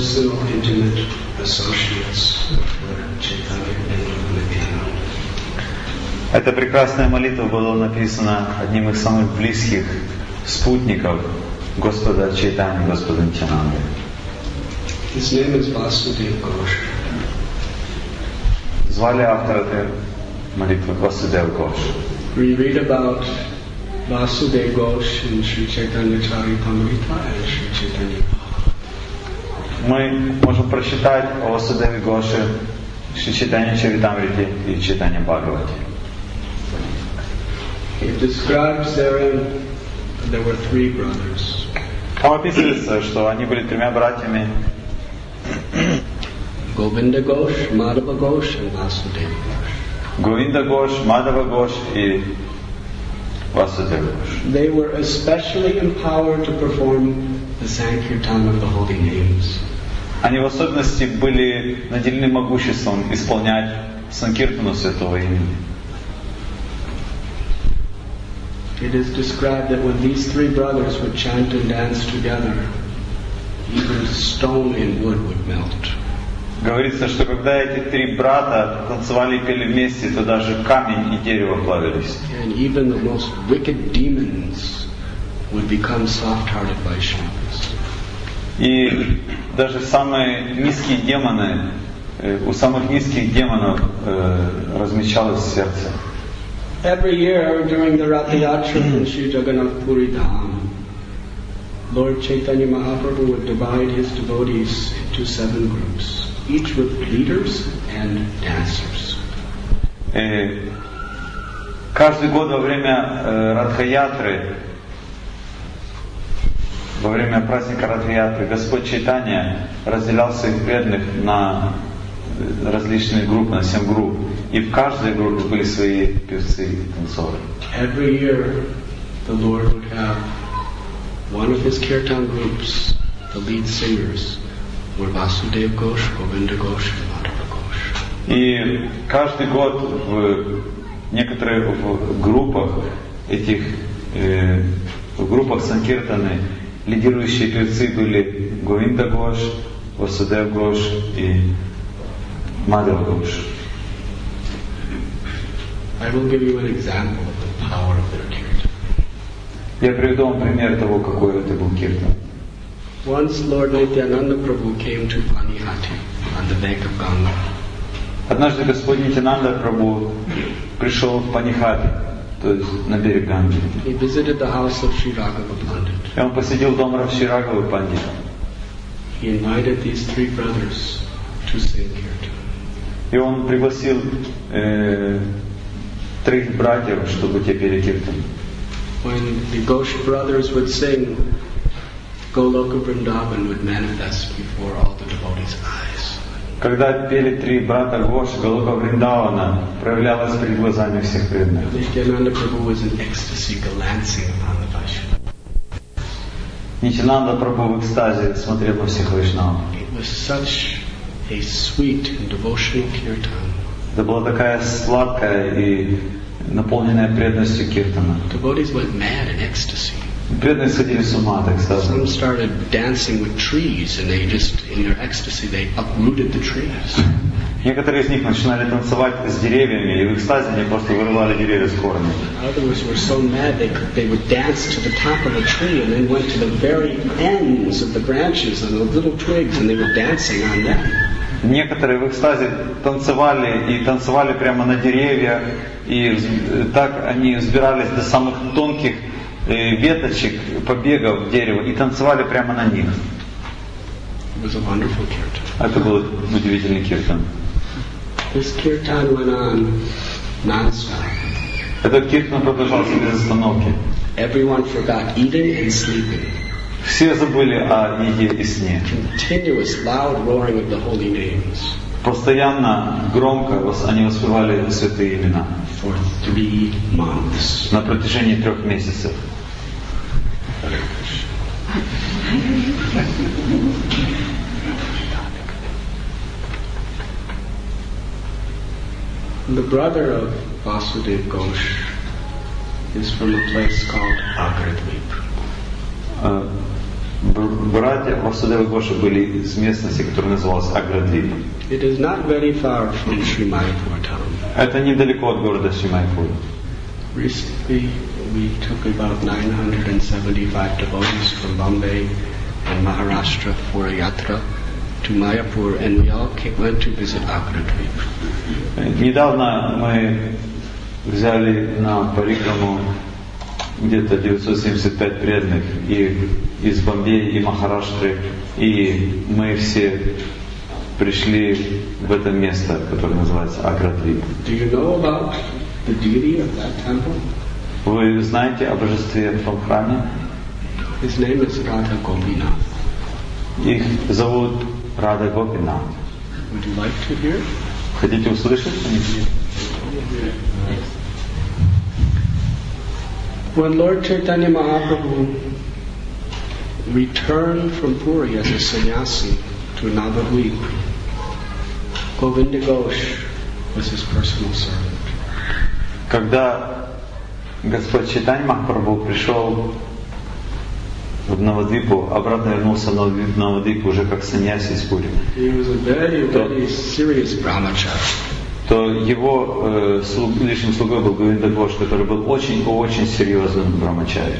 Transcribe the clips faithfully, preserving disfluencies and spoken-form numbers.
personal, intimate associates of Lord Chaitanya and Nityananda. Эта прекрасная молитва была написана одним из самых близких спутников Господа Чайтаньи, Господа Нитянанды. His name is Vasudeva Ghosh. Звали автора этой молитвы Васудев Гош. We read about Vasudeva Ghosh in Sri Chaitanya Charitamrita and Sri Chaitanya. Мы можем прочитать о Васудеве Гоше в Шри Чайтанья Чаритамрите и Чайтанья Бхагавате. It describes therein that there were three brothers. Там описывается, что они были тремя братьями. Govinda Ghosh, Madhava Ghosh, and Vasudeva Ghosh. Говинда Гош, Мадава Гош и Васудева Гош. They were especially empowered to perform the Sankirtan of the holy names. Они в особенности были наделены могуществом исполнять Санкиртану Святого Имени. It is described that when these three brothers would chant and dance together, even stone and wood would melt. Говорится, что когда эти три брата танцевали и пели вместе, то даже камень и дерево плавились. And even the most wicked demons would become soft-hearted Vaishnavas. И даже самые низкие демоны, у самых низких демонов э, размечалось сердце. Every year during the Rath Yatra in Sri Jagannath Puri Dham, Lord Chaitanya Mahaprabhu would divide his devotees into seven groups, each with leaders and dancers. И каждый год во время э, Радха-ятры, во время праздника Радха-ятры, Господь Чайтанья разделял своих преданных на различные группы, на семь групп. И в каждой группе были свои певцы и танцоры. Every year the Lord would have one of his kirtan groups, the lead singers, were Vasudeva Ghosh, Govinda Ghosh, and Madhava Ghosh. И каждый год в некоторых в группах этих э, в группах Санкиртаны лидирующие певцы были Говинда Гош, Васудев Гош и Мадхава Гош. I will give you an example of the power of their kirtan. Я приведу вам пример того, какой это был киртан. Once Lord Nityananda Prabhu came to Panihati on the bank of Ganga. Однажды Господь Нитянанда Прабху пришел в Панихати, то есть на берег Ганги. He visited the house of Sri Raghava Pandit. И он посетил дом Шри Рагавы Пандита. He invited these three brothers to sing kirtan. И он пригласил э, трех братьев, чтобы те пели киртан. When the Ghosh brothers would sing, Goloka Vrindavan would manifest before all the devotees' eyes. Когда пели три брата Гош, Галока Вриндавана проявлялась перед глазами всех преданных. Nityananda Prabhu was in ecstasy glancing upon the Vaishnavas. Нитянанда Прабху в экстазе смотрел на всех вайшнавов. It was such a sweet and devotional kirtan. Это была такая сладкая и наполненная преданностью киртана. Devotees went mad in ecstasy. Преданные сходили с ума, так Some сказать. started dancing with trees, and they just, in their ecstasy, they uprooted the trees. Некоторые из них начинали танцевать с деревьями, и в экстазе они просто вырывали деревья с корнем. Others were so mad they could, they would dance to the top of a tree and then went to the very ends of the branches and the little twigs, and they were dancing on them. Некоторые в экстазе танцевали и танцевали прямо на деревьях, и так они взбирались до самых тонких веточек, побегов дерева и танцевали прямо на них. It was a wonderful kirtan. Это был удивительный киртан. This kirtan went on non-stop. Этот киртан продолжался без остановки. Everyone forgot eating and sleeping. Все забыли о еде и сне. Continuous loud roaring of the holy names. Постоянно, громко они воспевали святые имена. For three months. На протяжении трех месяцев. The brother of Vasudeva Ghosh is from a place called Agradweep. Братья Васудева Гоши были из местности, которая называлась Аградвип. It is not very far from Sri Mayapur town. Это недалеко от города Шри Майяпур. Recently, we took about nine hundred seventy-five devotees from Bombay and Maharashtra for a yatra to Mayapur, and we all came, went to visit Agradvip. Недавно мы взяли на парикраму где-то девятьсот семьдесят пять преданных и из Бомбея и Махараштры, и мы все пришли в это место, которое называется Аградвип. Do you know about the deity of that temple? Вы знаете о божестве в том храме? His name is Radha Gopinath. Их зовут Рада Гопинат. Would you like to hear? Хотите услышать? When Lord Chaitanya Mahaprabhu returned from Puri as a sannyasi to Navadvip, Govinda Ghosh was his personal servant. Когда Господь Чайтанья Махапрабху пришел в Навадвипу, обратно вернулся в Навадвипу уже как саньяси из Пури, то его э, слуг, личным слугой был Говинда Гош, который был очень-очень серьезным брамачари.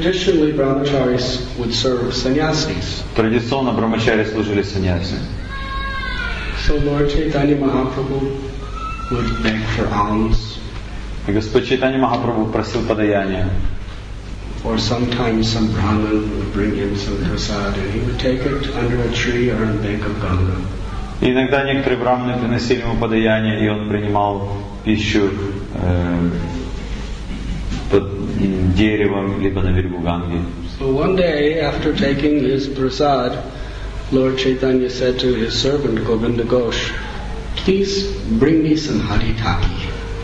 Традиционно брамачари служили саньяси. So Lord Chaitanya Mahaprabhu would beg for alms. И Господь Чайтанья Махапрабху просил подаяния. Or sometimes some Brahmin would bring him some prasad and he would take it under a tree or on the bank of Ganga. И иногда некоторые браманы приносили ему подаяние, и он принимал пищу э, под деревом, либо на берегу Ганги. So one day, after taking his prasad, Lord Chaitanya said to his servant Govinda Ghosh, "Please bring me some haritaki."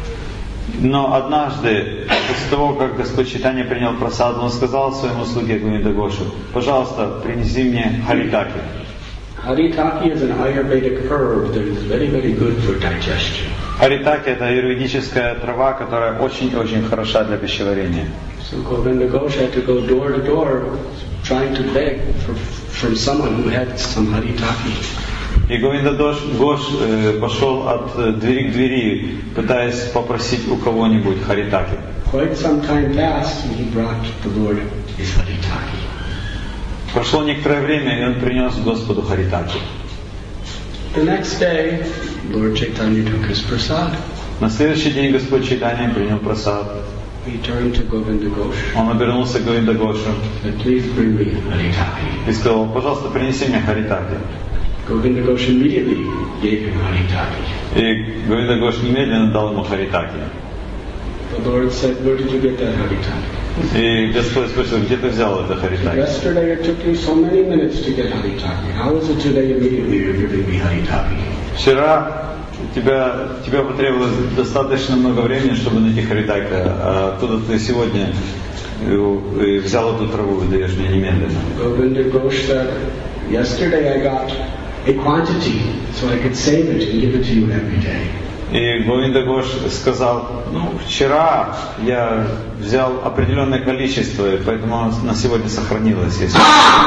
Но однажды, после того, как Господь Чайтанья принял прасад, он сказал своему слуге Говинда Гошу: "Пожалуйста, принеси мне харитаки." Haritaki is an Ayurvedic herb that is very, very good for digestion. Харитаки — это аюрведическая трава, которая очень-очень хороша для пищеварения. So Govinda Ghosh had to go door to door, trying to beg for, from someone who had some haritaki. И Говинда Гош э, пошел от двери к двери, пытаясь попросить у кого-нибудь харитаки. Quite some time passed, and he brought the Lord his haritaki. Прошло некоторое время, и он принес Господу харитаки. The next day, Lord Chaitanya took his prasad. На следующий день Господь Чайтанья принял прасад. He turned to Govinda Ghosh. Он обернулся к Говинда Гошу Please bring me haritaki. и сказал: "Пожалуйста, принеси мне харитаки." Govinda Ghosh immediately gave him haritaki. И Говинда Гош немедленно дал ему харитаки. The Lord said, "Where did you get that haritaki?" И Господь спросил: "Где ты взял это харитаки?" Yesterday it took you so many minutes to get haritaki. How is it today immediately you're giving me haritaki? Вчера тебя, тебя потребовалось достаточно много времени, чтобы найти харитаки, а оттуда ты сегодня взял эту траву и даешь мне немедленно. Govinda Ghosh said, "Yesterday I got a quantity, so I could save it and give it to you every day." И Говинда Гош сказал: "Ну, вчера я взял определенное количество, и поэтому на сегодня сохранилось. Если...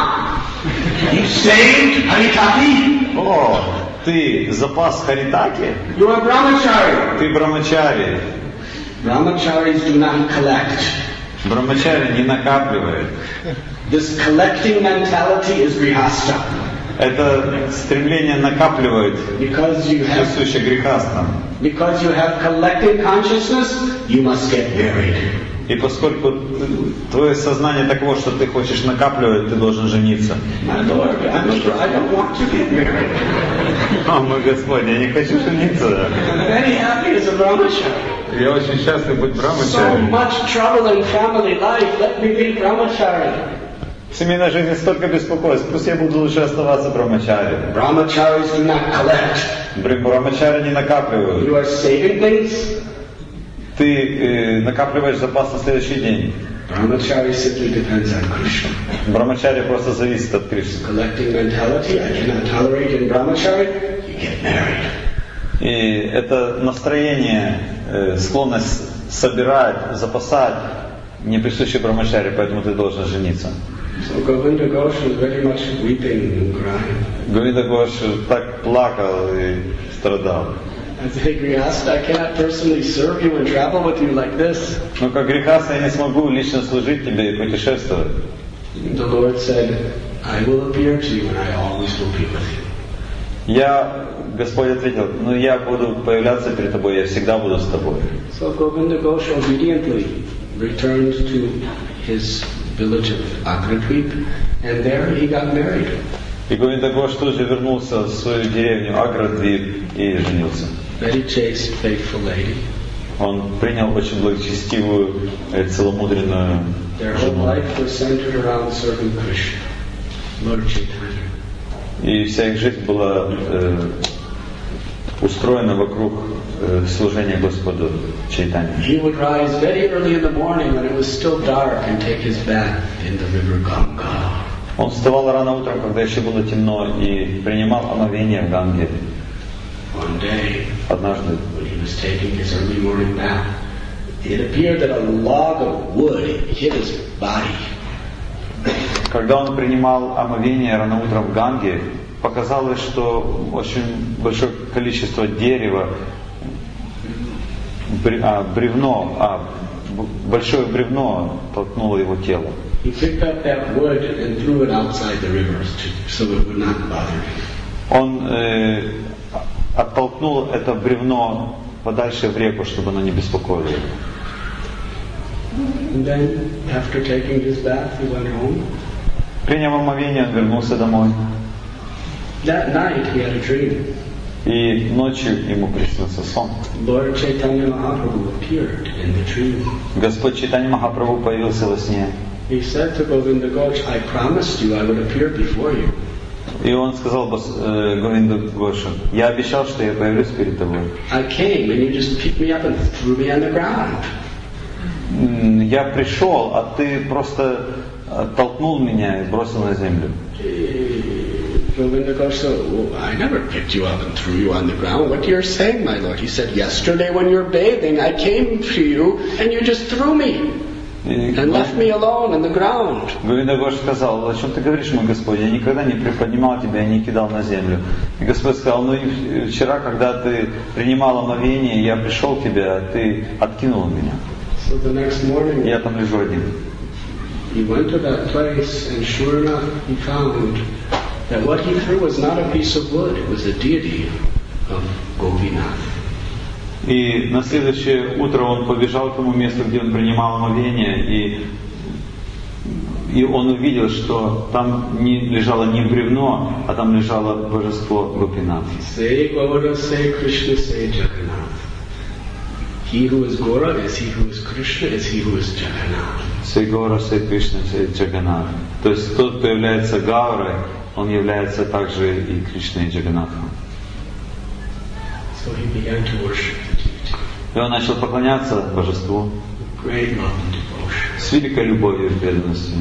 You saved haritaki? О, ты запас харитаки? You are brahmachari. Ты брамачари. Brahmacharis do not collect. Брамачари не накапливает. This collecting mentality is grihasta. Это стремление накапливать присуще грехастам. Because you have collecting consciousness, you must get married. И поскольку твое сознание таково, что ты хочешь накапливать, ты должен жениться. My Lord, I don't want to get married. О, мой Господь, я не хочу жениться. I'm very happy as a brahmachari. Я очень счастлив быть брамачари. So much trouble in family life. Let me be brahmachari. В семейной жизни столько беспокойств, пусть я буду лучше оставаться брамачари. Brahmacharis do not collect. Брамачари не накапливают. You are saving things. Ты э, накапливаешь запас на следующий день. Brahmachari simply depends on Krishna. Брамачари просто зависит от Кришны. Collecting mentality, I cannot tolerate in brahmachari, you get married. И это настроение, э, склонность собирать, запасать, не присуще брамачари, поэтому ты должен жениться. So Govinda Ghosh was very much weeping and crying. Говинда Гош так плакал и страдал. As a Grihastha, I cannot personally serve you and travel with you like this. Но как грехастха я не смогу лично служить тебе и путешествовать. The Lord said, I will appear to you and I always will be with you. Я, Господь ответил, ну я буду появляться перед тобой, я всегда буду с тобой. So Govinda Ghosh obediently returned to his village of Agradweep, and there he got married. И Говинда Гош тут же вернулся в свою деревню Аградвип и женился. Very chaste, faithful lady. Он принял очень благочестивую, целомудренную Their whole жену. life was centered around serving Krishna, Lord Chaitanya. И вся их жизнь была э, устроена вокруг э, служения Господу Чайтанье. He would rise very early in the morning when it was still dark and take his bath in the river Ganga. Он вставал рано утром, когда еще было темно, и принимал омовение в Ганге. One day, Однажды, when he was taking his early morning bath, it appeared that a log of wood hit his body. когда он принимал омовение рано утром в Ганге, показалось, что очень большое количество дерева, а, бревно, а, большое бревно толкнуло его тело. He picked up that wood and threw it outside the river to, so it would not bother him. Он э, оттолкнул это бревно подальше в реку, чтобы оно не беспокоило его. And then, after taking his bath, he went home. Приняв омовение, он вернулся домой. That night, he had a dream. И ночью ему приснился сон. Lord Chaitanya Mahaprabhu appeared in the dream. Господь Чайтанья Махапрабху появился во сне. He said to Govinda Ghosh, I promised you I would appear before you. И он сказал э, Говинду Гошу, я обещал, что я появлюсь перед тобой. I came and you just picked me up and threw me on the ground. Я пришел, а ты просто толкнул меня и бросил на землю. Govinda Ghosh said, well, I never picked you up and threw you on the ground. What you're saying, my lord? He said, yesterday when you were bathing, I came to you and you just threw me and left me alone on the ground. Говинда Гош сказал, о чем ты говоришь, мой Господь? Я никогда не приподнимал тебя и не кидал на землю. И Господь сказал, ну и вчера, когда ты принимал омовение, я пришел к тебе, а ты откинул меня. So the next morning, Я там лежу один. he went to that place and sure enough, he found that what he threw was not a piece of wood, it was a deity of Gopinath. И на следующее утро он побежал к тому месту, где он принимал омовение, и, и он увидел, что там не лежало не бревно, а там лежало божество Гопинат. Say Gaura, say Krishna, say Jagannath. He who is Gaura is he who is Krishna, is he who is Jagannath. Сей Гора, сей Кришна, сей Джаганат. То есть тот, кто является Гаурой, он является также и Кришной, и Джаганатхом. So he began to worship the deity. И он начал поклоняться божеству Great love and devotion. с великой любовью и преданностью.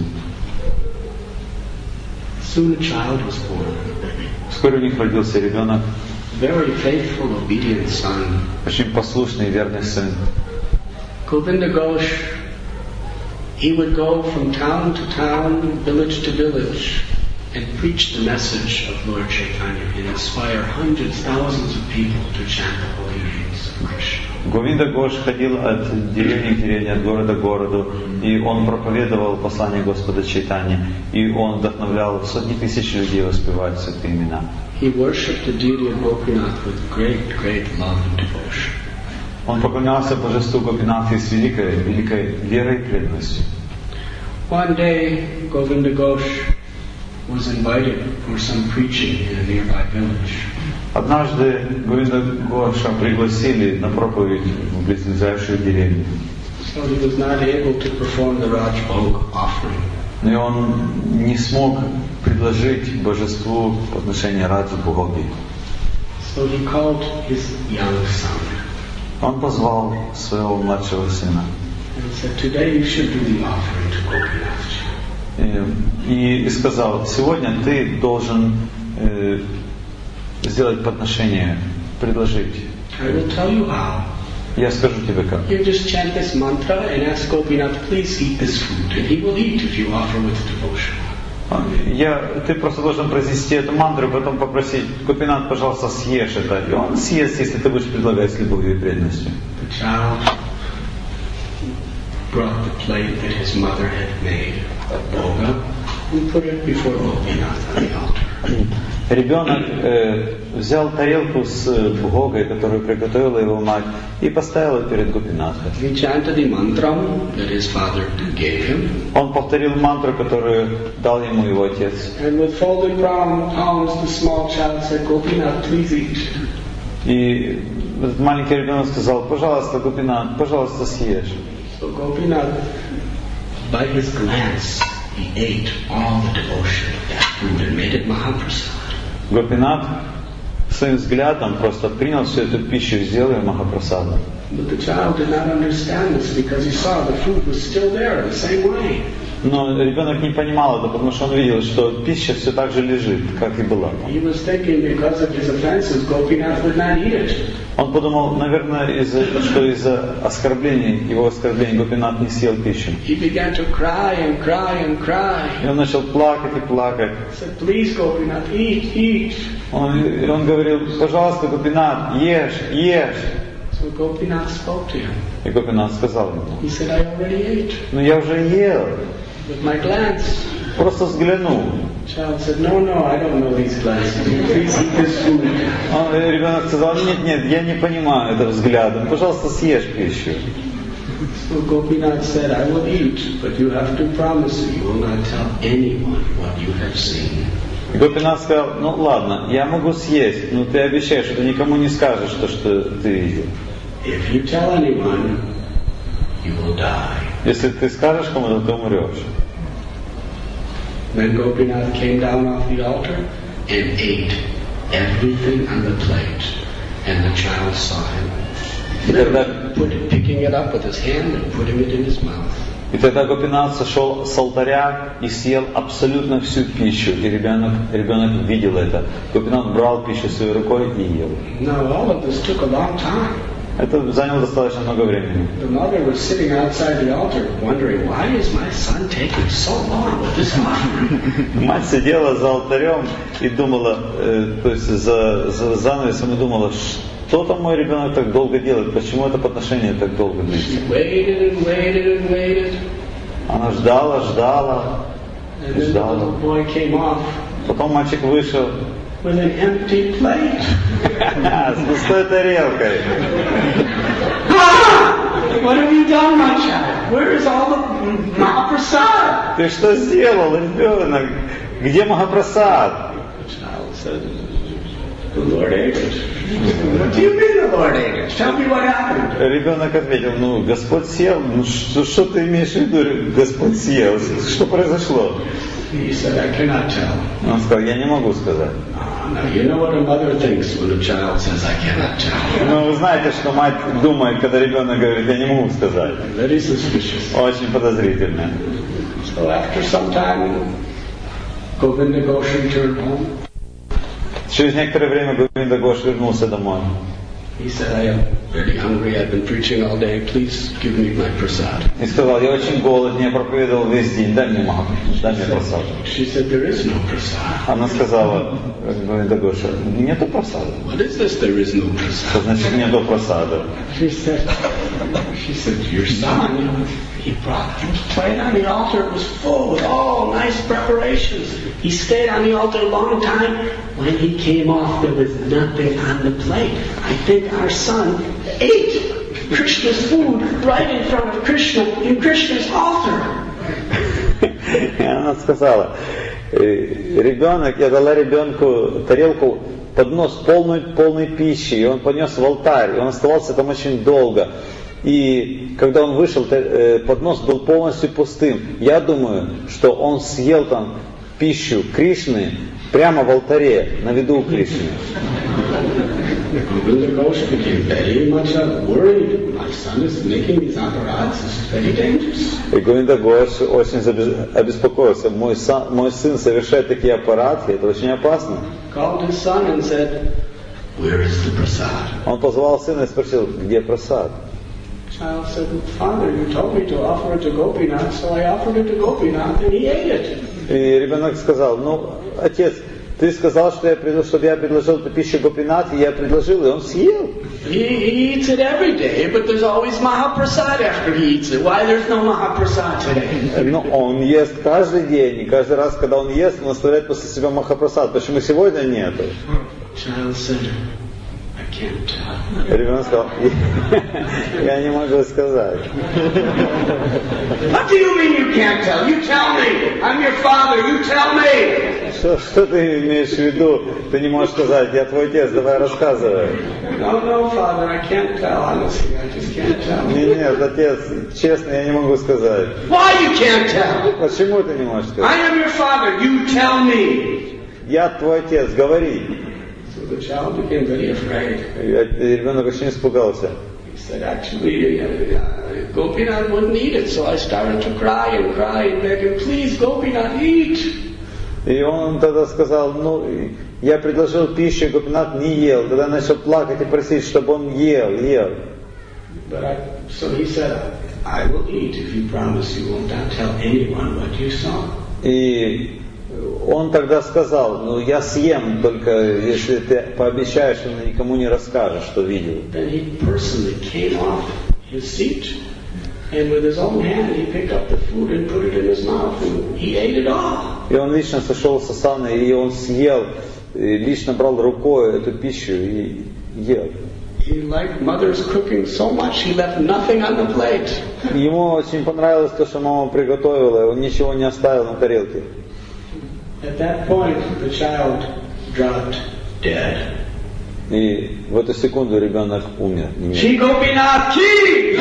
Soon a child was born. Вскоре у них родился ребенок, Very faithful, obedient son. очень послушный и верный сын. Govinda Ghosh, he would go from town to town, village to village, and preach the message of Lord Chaitanya and inspire hundreds, thousands of people to chant the holy names of Krishna. Говинда Гош ходил от деревни к деревне, от города к городу, и он проповедовал послание Господа Чайтаньи, и он вдохновлял сотни тысяч людей воспевать святые имена. He worshipped the deity of Gopinath with great, great love and devotion. Он поклонялся божеству Гопинатхи с великой, великой верой и преданностью. One day, Govinda Ghosh was invited for some preaching in a nearby village. Однажды Говинда Гоша пригласили на проповедь в близлежащую деревню. So he was not able to perform the Rajbhog offering. И он не смог предложить божеству подношение Раджа Бхоги. So he called his young son. Он позвал своего младшего сына. And said, today you should do the offering to Gopinath. И, и сказал, сегодня ты должен э, сделать подношение, предложить. I will tell you how. Я скажу тебе как. You just chant this mantra and ask Gopinath, please eat this food, and he will eat if you offer with devotion. Я, ты просто должен произнести эту мантру, потом попросить: Гопинат, пожалуйста, съешь это. И он съест, если ты будешь предлагать с любовью и преданностью. Brought the plate that his mother had made of bhoga and put it before Gopinath on the altar. Ребенок э, взял тарелку с бхогой, которую приготовила его мать, и поставил ее перед Гопинатхом. He chanted the mantra that his father gave him. Он повторил мантру, которую дал ему его отец. And with folded brown palms, the small child said, "Gopinath, please eat." И этот маленький ребенок сказал: пожалуйста, Гопинат, пожалуйста, съешь. So Gopinath, by his glance, he ate all the devotion of that food and made it Mahaprasad. Гопинат своим взглядом просто принял всю эту пищу и сделал ее Махапрасадом. But the child did not understand this because he saw the food was still there the same way. Но ребенок не понимал это, потому что он видел, что пища все так же лежит, как и была. He was thinking because of his offenses, Gopinath would not eat it. Он подумал, наверное, из-за, что из-за оскорблений, его оскорблений Гопинат не съел пищу. He began to cry and cry and cry. И он начал плакать и плакать. He said, "Please, Gopinath, eat, eat." Он, он говорил: пожалуйста, Гопинат, ешь, ешь. So Gopinath spoke to him. И Гопинат сказал ему: He said, "I already ate." ну я уже ел. With my glance. Просто взглянул. Child said, "No, no, I don't know these glances. Please eat this food." Он, ребенок сказал: нет, нет, я не понимаю этого взгляда. Пожалуйста, съешь пищу. So Gopinath said, "I will eat, but you have to promise me you will not tell anyone what you have seen." Гопинат сказал: ну ладно, я могу съесть, но ты обещаешь, что ты никому не скажешь то, что ты видел. If you tell anyone, you will die. Если ты скажешь кому-то, ты умрешь. Then Gopinath came down off the altar and ate everything on the plate, and the child saw him. Literally put it, picking it up with his hand and putting it in his mouth. И тогда Гопинат сошел с алтаря и съел абсолютно всю пищу. И ребенок, ребенок видел это. Гопинат брал пищу своей рукой и ел. Now all of this took a long time. Это заняло достаточно много времени. The mother was sitting outside the altar, wondering, why is my son taking so long with this offering? Мать сидела за алтарем и думала, э, то есть за, за занавесом и думала, что там мой ребенок так долго делает, почему это подношение так долго длится. She waited and waited and waited. Она ждала, ждала, And then the little boy came off. Потом мальчик вышел. With an empty plate. С пустой тарелкой. What have you done, my child? Where is all the Mahaprasad? Ты что сделал, ребенок? Где Махапрасад? The child said, "The Lord ate it." What do you mean the Lord ate it? Tell me what happened. Ребенок ответил: ну, Господь съел. Ну, что, что ты имеешь в виду, Господь съел? Что произошло? He said, "I cannot tell." Он сказал: я не могу сказать. Now you know what a mother thinks when a child says, "I cannot tell." Ну, вы знаете, что мать думает, когда ребенок говорит: я не могу сказать. Very suspicious. Очень подозрительно. So after some time, Govinda Ghosh returned home. Через некоторое время Говинда Гош вернулся домой. He said, "I am very hungry. I've been preaching all day. Please give me my prasad." И сказал: я очень голоден, я проповедовал весь день, дай мне маху, дай мне просад. She said, "There is no prasad." Она сказала Говинда Гоша: нету просада. What is this? There is no Что prasad. значит нету просада? She said, she said, "Your son, he brought his plate on the altar. It was full with all nice preparations. He stayed on the altar a long time. When he came off, there was nothing on the plate. I think our son ate Krishna's food right in front of Krishna in Krishna's altar." И она сказала: ребенок, я дала ребенку тарелку, поднос полный, полной пищи, и он понес в алтарь, и он оставался там очень долго. И когда он вышел, поднос был полностью пустым. Я думаю, что он съел там пищу Кришны прямо в алтаре, на виду у Кришны. Govinda Ghosh became very much worried. My son is making these apparats. This is very dangerous. И Говинда Гош очень обеспокоился. Мой, сын, мой сын совершает такие аппараты, это очень опасно. Called his son and said, "Where is the prasad?" Он позвал сына и спросил: где прасад? Child said, "Father, you told me to offer it to Gopinath, so I offered it to Gopinath, and he ate it." И ребенок сказал, ну, отец, ты сказал, что я предложил, чтобы я предложил эту пищу Гопинат, и я предложил, и он съел. He, he eats it every day, but there's always Mahaprasad after he eats it. Why there's no Mahaprasad today? Но он ест каждый день, и каждый раз, когда он ест, он оставляет после себя Махапрасад. Почему сегодня нету? Child said, I can't tell. Ребенок сказал, я не могу сказать. What do you mean you can't tell? You tell me. I'm your father. You tell me. Что, что ты имеешь в виду? Ты не можешь сказать, я твой отец, давай рассказывай. No, no, father, I can't tell. Honestly, I just can't tell. Нет, нет, отец, честно, я не могу сказать. Why you can't tell? Почему ты не можешь сказать? I am your father. You tell me. Я твой отец, говори. So the child became very afraid. И ребенок очень испугался. He said, actually, uh, Gopinath wouldn't eat it, so I started to cry and cry and beg him, please, Gopinath, eat. И он тогда сказал, ну, я предложил пищу, Гопинат не ел. Тогда я начал плакать и просить, чтобы он ел, ел. But I, so he said, I will eat if you promise you won't tell anyone what you saw. И он тогда сказал, ну, я съем, только если ты пообещаешь, что никому не расскажешь, что видел. Then he personally came off his seat. And with his own hand he picked up the food and put it in his mouth and he ate it all. И он лично сошел с асаны, и он съел, и лично брал рукой эту пищу и ел. He liked mother's cooking so much he left nothing on the plate. Ему очень понравилось то, что мама приготовила, он ничего не оставил на тарелке. At that point the child dropped dead. И в эту секунду ребенок умер. Shri Gopinath ki!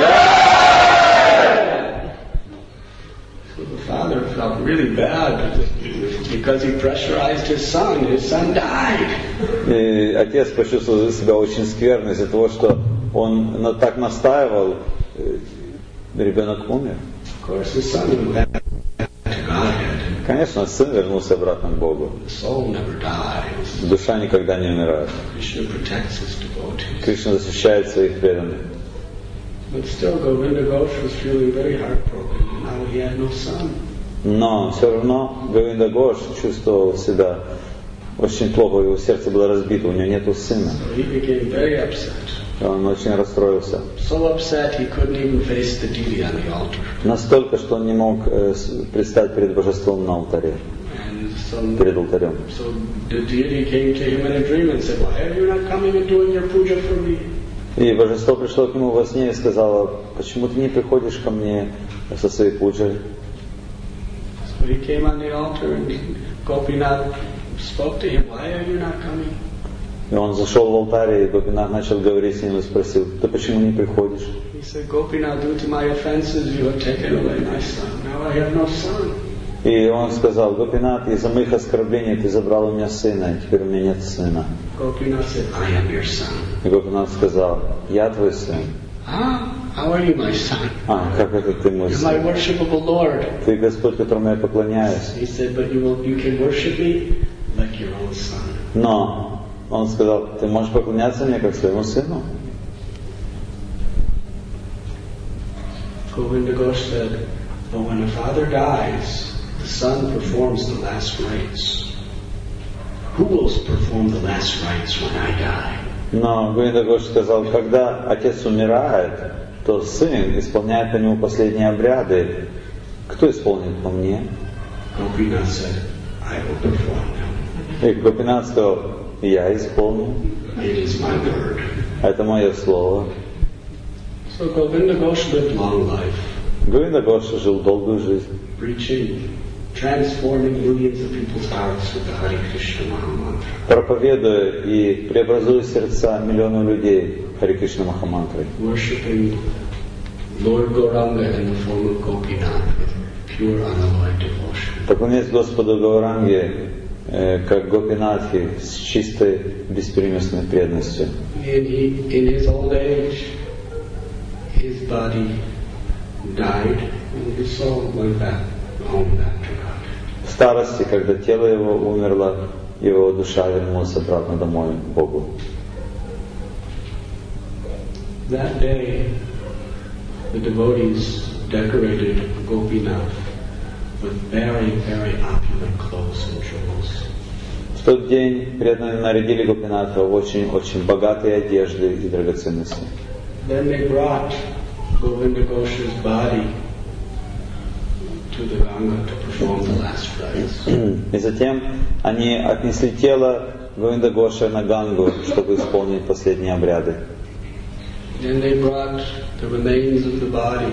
So the father felt really bad because he pressurized his son. His son died. И отец почувствовал себя очень скверно из-за того, что он так настаивал, ребенок умер. Of course, his son went back to Godhead. Конечно, сын вернулся обратно к Богу. The soul never dies. Душа никогда не умирает. Krishna protects his devotees. Кришна защищает своих преданных. But still, Govinda Ghosh was feeling very heartbroken. Now he had no son. Но все равно Говинда Гош чувствовал себя очень плохо, его сердце было разбито, у него нету сына. So he became very upset. Он очень расстроился. So upset he couldn't even face the deity on the altar. Настолько, что он не мог э, предстать перед божеством на алтаре, And so, перед алтарем. so the deity came to him in a dream and said, why are you not coming and doing your puja for me? И божество пришло к нему во сне и сказало, почему ты не приходишь ко мне со своей пуджей? So he came on the altar and Gopinath spoke to him, why are you not coming? И он зашел в алтарь, и Гопинат начал говорить с ним и спросил, ты почему не приходишь? He said, Gopinath, due to my offenses, you have taken away my son. Now I have no son. И он сказал, Гопинат, из-за моих оскорблений ты забрал у меня сына, и теперь у меня нет сына. Gopinath said, I am your son. И Гопинат сказал, я твой сын. Ah, how are you, my son? А, как это ты мой You're my сын? worshipable Lord. Ты Господь, которому я поклоняюсь. He said, but you will, you can worship me like your own son. Но он сказал, ты можешь поклоняться мне как своему сыну. Govinda Ghosh said, but when a father dies, the son performs the last rites. Who will perform the last rites when I die? Но Говинда Гош сказал, когда отец умирает, то сын исполняет по нему последние обряды. Кто исполнит по мне? Gopinath said, I will perform them. И Гопинат сказал, я исполню. It is my word. Это мое слово. So Govinda Ghosh lived long life, Говинда Гош жил долгую жизнь, preaching, transforming millions of people's hearts with the Hare Krishna Mahamantra. проповедуя и преобразуя сердца миллионов людей Харе Кришна Махамантрой. Worshipping Lord Gauranga in the form of Gopinath with pure unalloyed devotion. Поклоняясь Господу Гауранге, э, как Гопинатхи, с чистой, беспереместной преданностью. In, he, in his old age, his body died and his soul went back home back to God. В старости, когда тело его умерло, его душа вернулась обратно домой к Богу. That day, the devotees decorated Gopinath with very, very opulent clothes and jewels. В тот день преданные нарядили Гопинатха в очень-очень богатые одежды и драгоценности. Then they brought Govinda Ghosha's body to the Ganga to perform the last rites. И затем они отнесли тело Говинда Гоша на Гангу, чтобы исполнить последние обряды. Then they brought the remains of the body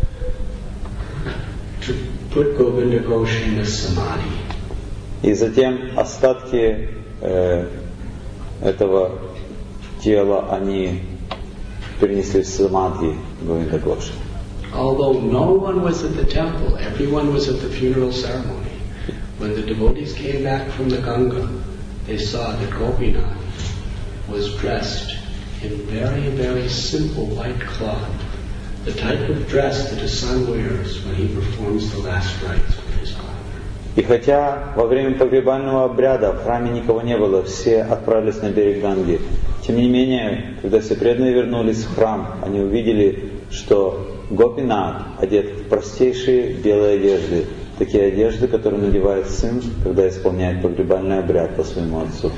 to put Govinda Ghosha in a samadhi. И затем остатки э, этого тела они перенесли в самадхи Говинда Гоша. Although no one was at the temple, everyone was at the funeral ceremony. When the devotees came back from the Ganga, they saw that Gopinath was dressed in very, very simple white cloth, the type of dress that a son wears when he performs the last rites for his father. И хотя во время погребального обряда в храме никого не было, все отправились на берег Ганги. Тем не менее, когда все преданные вернулись в храм, они увидели, что Гопинат одет в простейшие белые одежды, такие одежды, которые надевает сын, когда исполняет погребальный обряд по своему отцу.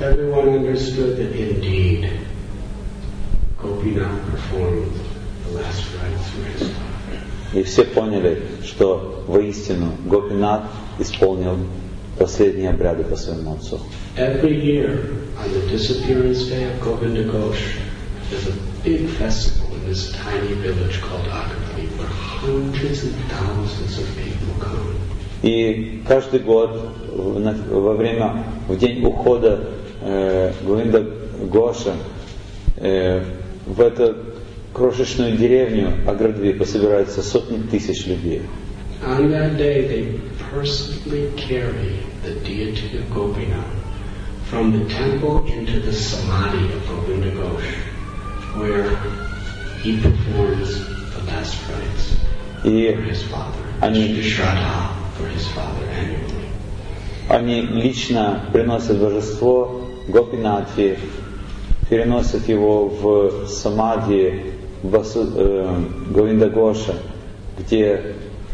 И все поняли, что воистину Гопинат исполнил последние обряды по своему отцу. Every year, on the disappearance day of Govinda Ghosh, there's a big festival in this tiny village called Akapati, where hundreds and thousands of people come. И каждый год во время, в день ухода э, Говинда Гоша э, в эту крошечную деревню Аградвипа собираются сотни тысяч людей. On that day, they personally carry the deity of Gopinath from the temple into the samadhi of Govinda Ghosh, where he performs the last rites for his father, the Shraddha for his father annually. Они лично приносят божество Гопинатхи, переносят его в самадхи э, Говинда Гоша, где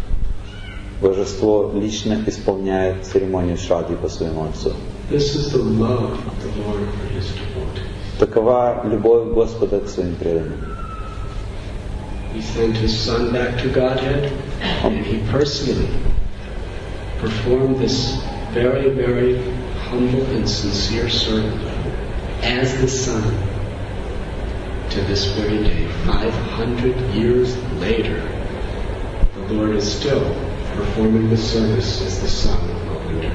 божество лично исполняет церемонию Шрадхи по своему отцу. This is the love of the Lord for his devotees. Такова любовь Господа к своим преданным. He sent his son back to Godhead, and he personally performed this very, very humble and sincere service as the son to this very day. Five hundred years later, the Lord is still performing the service as the son of Govinda.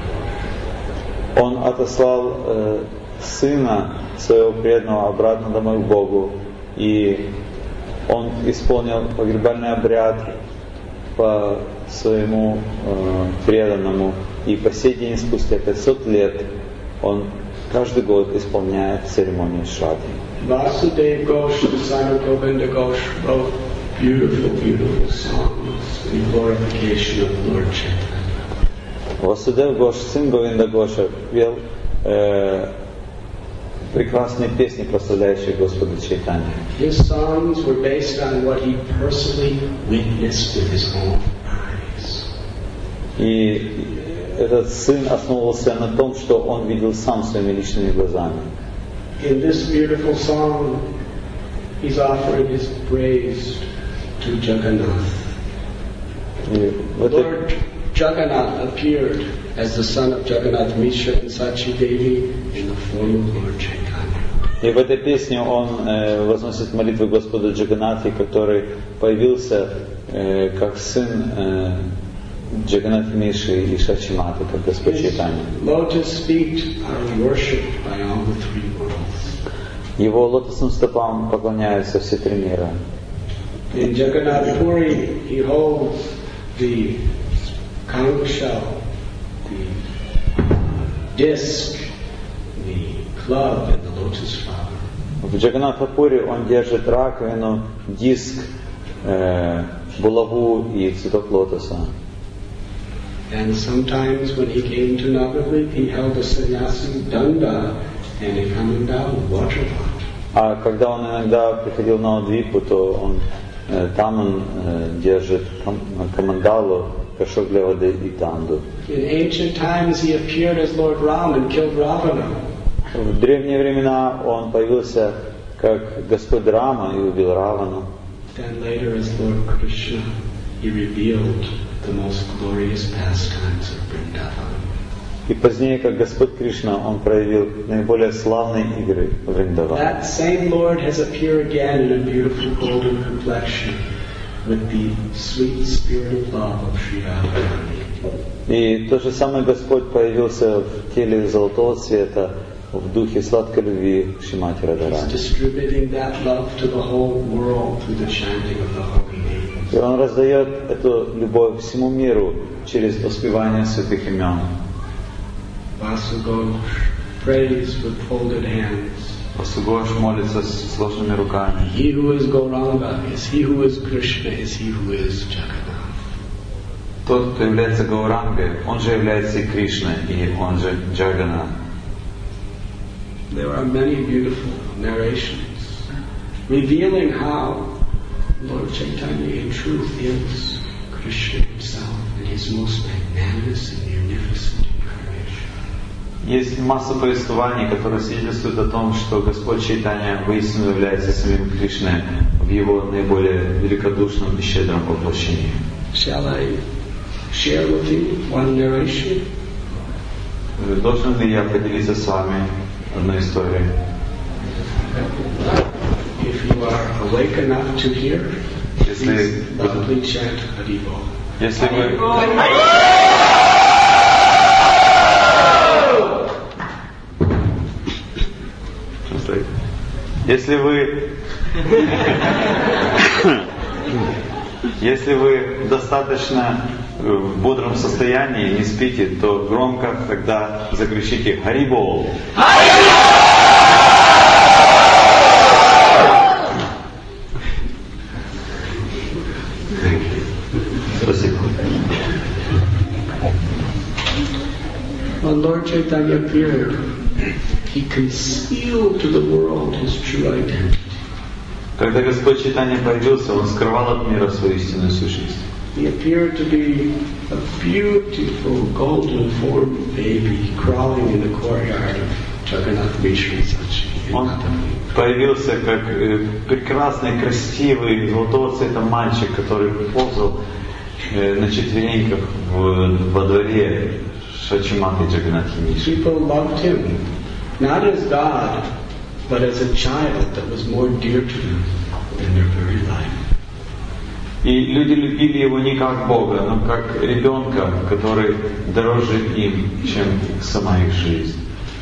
Он отослал э, сына своего преданного обратно домой к Богу, и он исполнил погребальный обряд по своему э, преданному, и по сей день, спустя пятьсот лет, он каждый год исполняет церемонию Шрадхи. Vasudeva Ghosh, the son of Govinda Ghosh, wrote beautiful, beautiful songs in glorification of Lord Chaitanya. Васудев Гош, сын Говинда Гоша, пел э, прекрасные песни, прославляющие Господа Чайтанью. His songs were based on what he personally witnessed with his own eyes. И этот сын основывался на том, что он видел сам своими личными глазами. In this beautiful song, he's offering his praise to Jagannath. Lord Jagannath appeared as the son of Jagannath Misha and Sachi Devi in the form of Lord Chaitanya. И в этой песне он э, возносит молитвы Господу Джаганнатхи, который появился э, как сын э, Джаганнат Миши и Шачиматы, как Господь Чайтанья. Lotus feet are worshipped by all the three worlds. Его лотосным стопам поклоняются все три мира. In Jagannath Puri, he holds the conch shell, the disc, the club, and the lotus flower. В Джаганнатхапуре он держит раковину, диск, э, булаву и цветок лотоса. And sometimes when he came to Navadvip, he held a sannyasi danda and a kamanda water pot. А когда он иногда приходил на Навадвипу, то он э, там он э, держит кам, камандалу горшок для воды и танду. In ancient times, he appeared as Lord Ram and killed Ravana. В древние времена он появился как Господь Рама и убил Равану. Then later, as Lord Krishna, he revealed the most glorious pastimes of Vrindavan. И позднее, как Господь Кришна, он проявил наиболее славные игры в Вриндаване. That same Lord has appeared again in a beautiful golden complexion with the sweet spirit of love of Sri Radharani. И тот же самый Господь появился в теле золотого цвета, в духе сладкой любви Шримати Радхарани. И Он раздает эту любовь всему миру через воспевание святых имен. Васугош молится с сложными руками. He who is Gauranga is he who is Krishna, is he who is Jagannath. Тот, кто является Гаурангой, он же является и Кришной, и он же Джаганнат. There are many beautiful narrations revealing how Lord Chaitanya in truth is Krishna himself in his most magnanimous and munificent incarnation. Есть масса повествований, которые свидетельствуют о том, что Господь Чайтанья воистину является самим Кришной в его наиболее великодушном и щедром воплощении. Shall I share with you one narration? Должен ли я поделиться с вами одной историей? If you are awake enough to hear, Если please loudly chant Haribol. Если вы... Если вы... Если вы достаточно в бодром состоянии, не спите, то громко тогда закричите «Харибол!». Спасибо. When Lord Chaitanya appeared, he concealed to the world his true identity. Когда Господь Чайтанья появился, Он скрывал от мира свою истинную сущность. He appeared to be a beautiful golden-formed baby crawling in the courtyard of Jagannath Mishra Sachi. Он появился как э, прекрасный, красивый, золотого цвета мальчик, который ползал э, на четвереньках в, во дворе Шачиматы Джаганнатхи Мишры. People loved him, not as God, but as a child that was more dear to them than their very life. И люди любили его не как Бога, но как ребенка, который дороже им, чем сама их жизнь.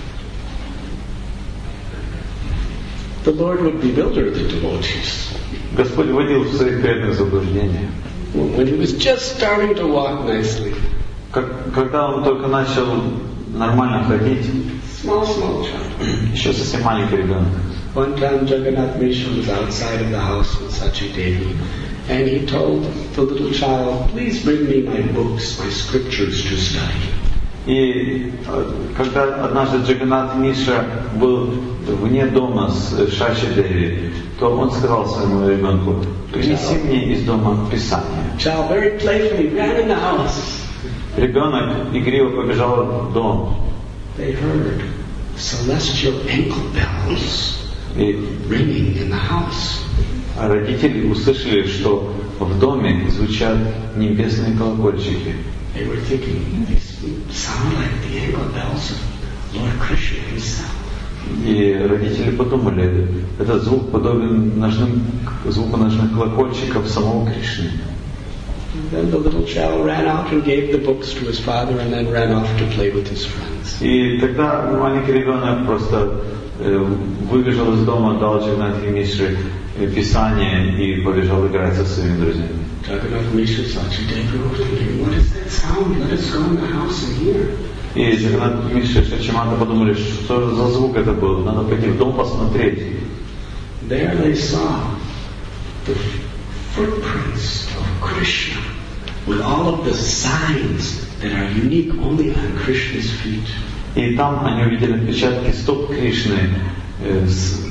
The Lord would bewilder the devotees. Господь вводил в своих преданных заблуждение. When he was just starting to walk nicely. Как, когда он только начал нормально ходить, small, small child. Еще совсем маленький ребенок. One time Jagannath Mishra was outside of the house with Sachi Devi, and he told the little child, please bring me my books, my scriptures to study. И когда однажды Джаганнат Мишра был вне дома с Шачи Деви, то он сказал своему ребенку, принеси мне из дома Писание. Child very playfully ran in the house. Ребенок игриво побежал в дом. They heard celestial ankle bells ringing in the house. А родители услышали, что в доме звучат небесные колокольчики. They were thinking, these sound like the ankle bells of Lord Krishna himself. И родители подумали, этот звук подобен ножным, звуку ножных колокольчиков самого Кришны. Then the little child ran out and gave the books to his father and then ran off to play with his friends. И тогда маленький ребенок просто э, выбежал из дома, дал Джаганнатхи Мишре Писание и побежал играть со своими друзьями. Jagannath Mishra Sachi Devi was thinking, what is that sound? Let us go in the house and hear. И Джаганнат Мишра и Шачимата подумали, что за звук это был, надо пойти в дом посмотреть. There they saw the footprints of Krishna with all of the signs that are unique only on Krishna's feet. И там они увидели отпечатки стоп Кришны, э, с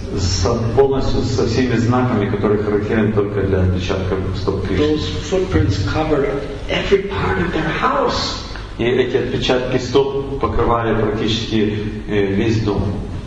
Со, полностью со всеми знаками, которые характерны только для отпечатков стоп Кришны. Those footprints covered every part of their house. И эти отпечатки стоп покрывали практически э, весь дом.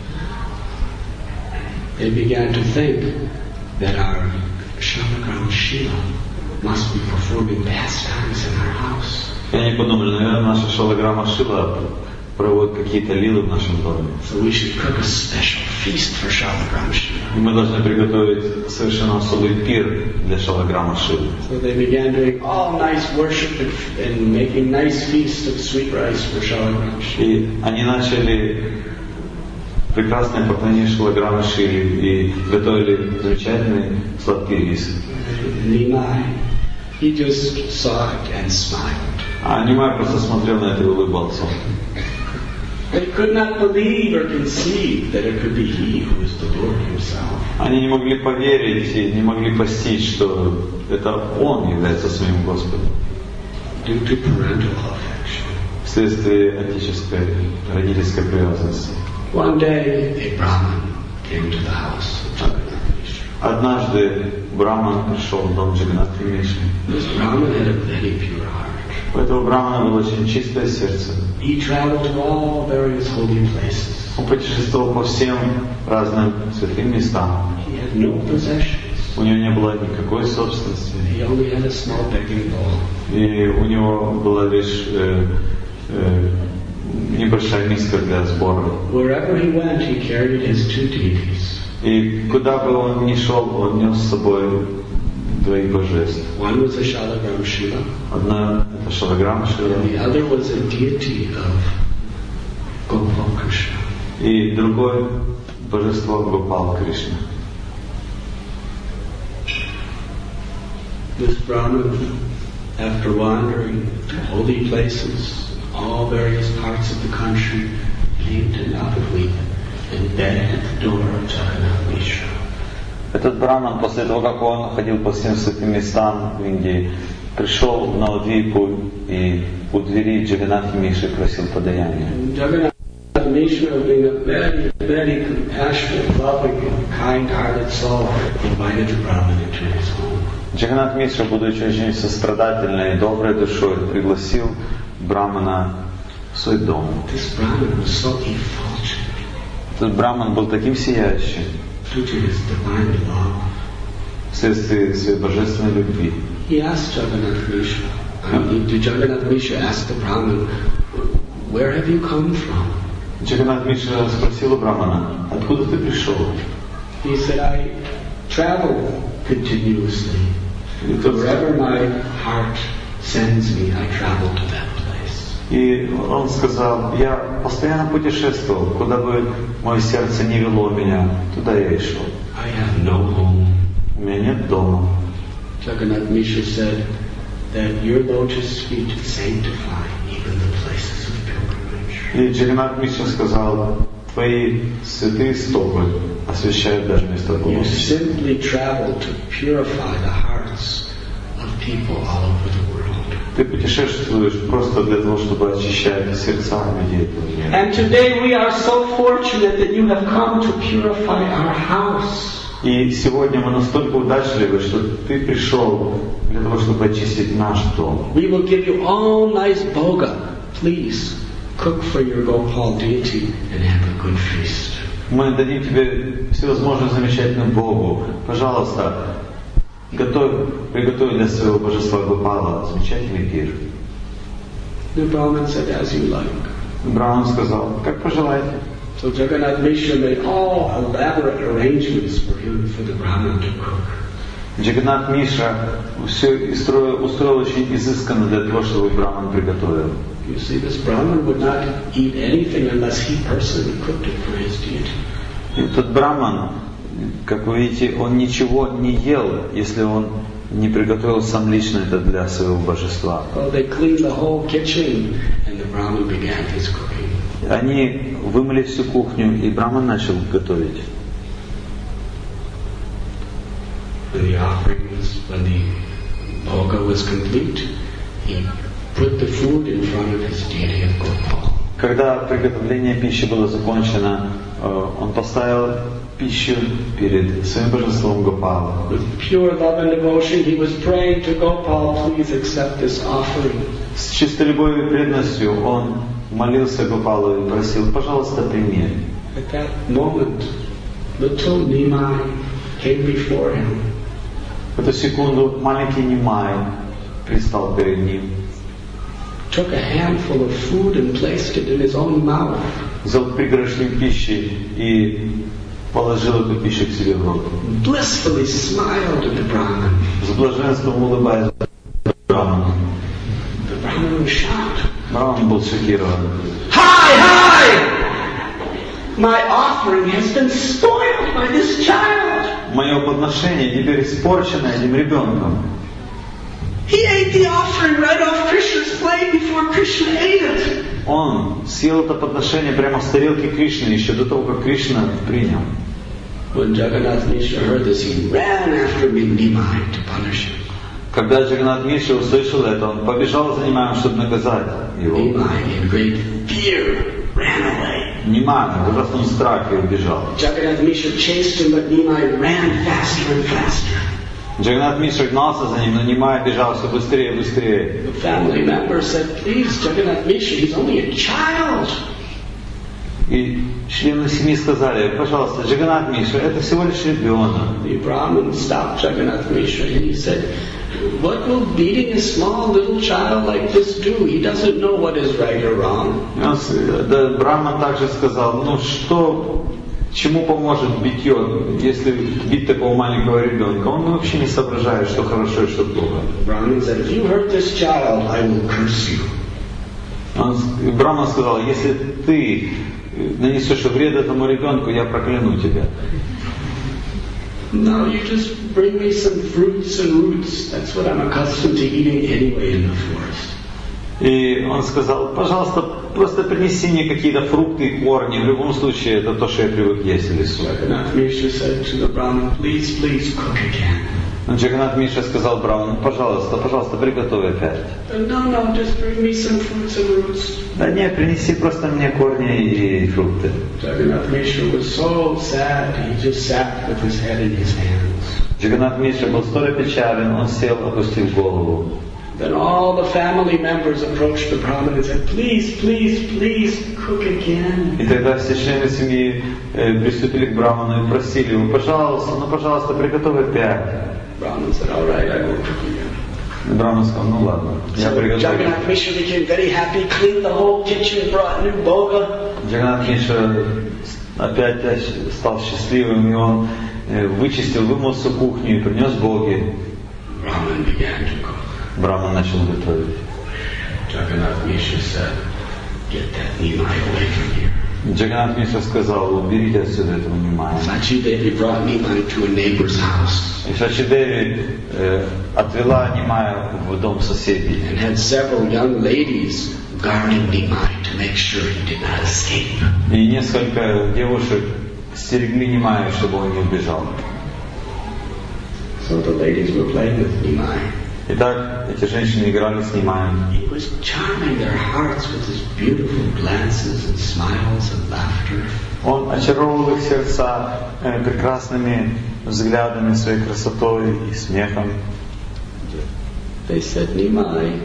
They began to think that our Shalagram Shila must be performing pastimes in our house. И они подумали, наверное, наша Шалаграма Шила проводит какие-то лилы в нашем доме. So we should cook a special feast for Shalagram Shila. И мы должны приготовить совершенно особый пир для Шалаграма Шилы. So they began doing all nice worship and, and making nice feasts of sweet rice for Shalagram Shila. И они начали прекрасное поклонение Шалаграма Шиле и готовили замечательный сладкий рис. Nimai, he just saw it and smiled. А Нимай просто смотрел на это и улыбался. They could not believe or conceive that it could be he who is the Lord himself. Они не могли поверить и не могли постичь, что это Он является своим Господом. Due to parental affection. Вследствие отеческой, родительской привязанности. One day, a Brahmin came to the house of Jagannath Mishra. Однажды Браман пришел в дом Джаганнатха Мишры. This Brahmin had a very pure heart. У этого Брамана было очень чистое сердце. He traveled to all various holy places. Он путешествовал по всем разным святым местам. He had no possessions. У него не было никакой собственности. He only had a small begging bowl. И у него была лишь э, э, небольшая миска для сбора. Wherever he went, he carried his two deities. И куда бы он ни шел, он нес с собой двоих божеств. One was a Shalagram Shiva. Одна это Шалаграма Шила. And the other was a deity of Gopal Krishna. И другое божество Гопал Кришна. This Brahmin, after wandering to holy places, all various parts of the country, came to Navadvip and begged at the door of Jagannath Mishra. Этот браман, после того, как он ходил по всем святым местам в Индии, пришел в Навадвипу и у двери Джаганнатха Мишры просил подаяния. Jagannath Mishra, being a very, very compassionate, loving, kind-hearted soul, invited the Brahmin into his home. Джаганнатх Мишра, будучи очень сострадательной и доброй душой, пригласил Брамана в свой дом. This Brahmin was so effulgent. Этот Браман был таким сияющим Due to his divine love. вследствие своей божественной любви. He asked Jagannath Mishra, I mean, did Jagannath Mishra ask the Brahmin, where have you come from? Джаганнатх Мишра спросил у Брамана, откуда ты пришел? He said, I travel continuously. Wherever my heart sends me, I travel to that place. И он сказал, я постоянно путешествовал, куда бы мое сердце не вело меня, туда я и шел. I have no home. У меня нет дома. Jagannath Mishra said that your lotus feet sanctify even the places of pilgrimage. И Джаганнатх Мишра сказал, твои святые стопы освящают даже место You Бога. simply travel to purify the hearts of people all over the world. Ты путешествуешь просто для того, чтобы очищать сердца людей этого мира. And today we are so fortunate that you have come to purify our house. И сегодня мы настолько удачливы, что ты пришел для того, чтобы очистить наш дом. We will give you all nice bhoga. Please cook for your Gopal deity and have a good feast. Мы дадим тебе всевозможную замечательную Богу. Пожалуйста, готовь, приготовь для своего божества Гопала замечательный пир. The Brahmin said, as you like. Браман сказал, как пожелаете. So Jagannath Mishra made all elaborate arrangements for him, for the Brahmin to cook. Джаганнатх Мишра все устроил, устроил очень изысканно для того, чтобы Браман приготовил. You see, this Brahmin would not eat anything unless he personally cooked it for his deity. Этот Браман, как вы видите, он ничего не ел, если он не приготовил сам лично это для своего божества. Well, they cleaned the whole kitchen, and the Brahmin began his cooking. Они вымыли всю кухню, и Браман начал готовить. When the offerings, when the bhoga was complete, he put the food in front of his deity of Gopal. Когда приготовление пищи было закончено, он поставил пищу перед своим божеством Гопала. With pure love and devotion, he was praying to Gopal, please accept this offering. С чистой любовью и преданностью он молился Гопалу и просил, пожалуйста, прими. At that moment, little Nimai came before him. В эту секунду маленький Нимай предстал перед ним. Took a handful of food and placed it in his own mouth. Взял пригоршню пищи и положил эту пищу к себе в рот. Blissfully smiled at the Brahmin. С блаженством улыбаясь Браману. The Brahmin was shocked. Браман был шокирован. Hi, hi! My offering has been spoiled by this child. Мое подношение теперь испорчено этим ребенком. He ate the offering right off Krishna's plate before Krishna ate it. Он съел это подношение прямо с тарелки Кришны, еще до того, как Кришна принял. When Jagannath Mishra heard this, he ran after Nimai to punish him. Когда Джаганнат Мишра услышал это, он побежал за Нимаем, чтобы наказать его. Nimai, in great fear, ran away. Нимай в ужасном страхе убежал. Jagannath Mishra chased him, but Nimai ran faster and faster. Джаганнат Мишра гнался за ним, но Нимай бежал все быстрее и быстрее. The family members said, please, Jagannath Mishra, he's only a child. И члены семьи сказали, пожалуйста, Джаганнат Мишра, это всего лишь ребенок. The Brahmin stopped Jagannath Mishra and he said, what will beating a small little child like this do? He doesn't know what is right or wrong. Да, Брахман также сказал, ну что, чему поможет битье, если бить такого маленького ребенка? Он вообще не соображает, что хорошо и что плохо. Brahman said, if you hurt this child, I will curse you. Он, Брахман сказал, если ты нанесешь вред этому ребенку, я прокляну тебя. No, you just bring me some fruits and roots. That's what I'm accustomed to eating anyway in the forest. И он сказал, пожалуйста, просто принеси мне какие-то фрукты и корни. В любом случае, это то, что я привык есть в лесу. Jagannath Mishra said to the Brahmin, please, please cook again. Но Джаганнат Мишра сказал Брахману, пожалуйста, пожалуйста, приготовь опять. No, no, just bring me some fruits and roots. Да нет, принеси просто мне корни и фрукты. Jagannath Mishra was so sad, he just sat with his head in his hands. Джаганнат Мишра был столь опечален, он сел, опустив голову. Then all the family members approached the Brahmin and said, please, please, please cook again. И тогда все члены семьи э, приступили к Брахману и просили его, пожалуйста, ну пожалуйста, приготовь опять. Brahman said, all right, I will cook again. Брахман сказал, ну ладно, я So приготовлю. Jagannath Mishra became very happy, cleaned the whole kitchen, brought new boga. Джаганнат Мишра опять стал счастливым, и он э, вычистил, вымыл всю кухню и принес боги. Brahman began to cook. Брахман начал готовить. Jagannath Mishra said, get that Nimai away from here. Джаганнат Мишра сказал, уберите отсюда этого Нимая. Sachi Devi brought Nimai to a neighbor's house И Сачи Деви э, отвела Нимая в дом соседей. and had several young ladies guarding Nimai to make sure he did not escape. И несколько девушек стерегли Нимая, чтобы он не убежал. So the ladies were playing with Nimai. Итак, эти женщины играли с Нимаем. He was charming their hearts with his beautiful glances and smiles and laughter. Он очаровывал их сердца э, прекрасными взглядами, своей красотой и смехом. They said, Nimai,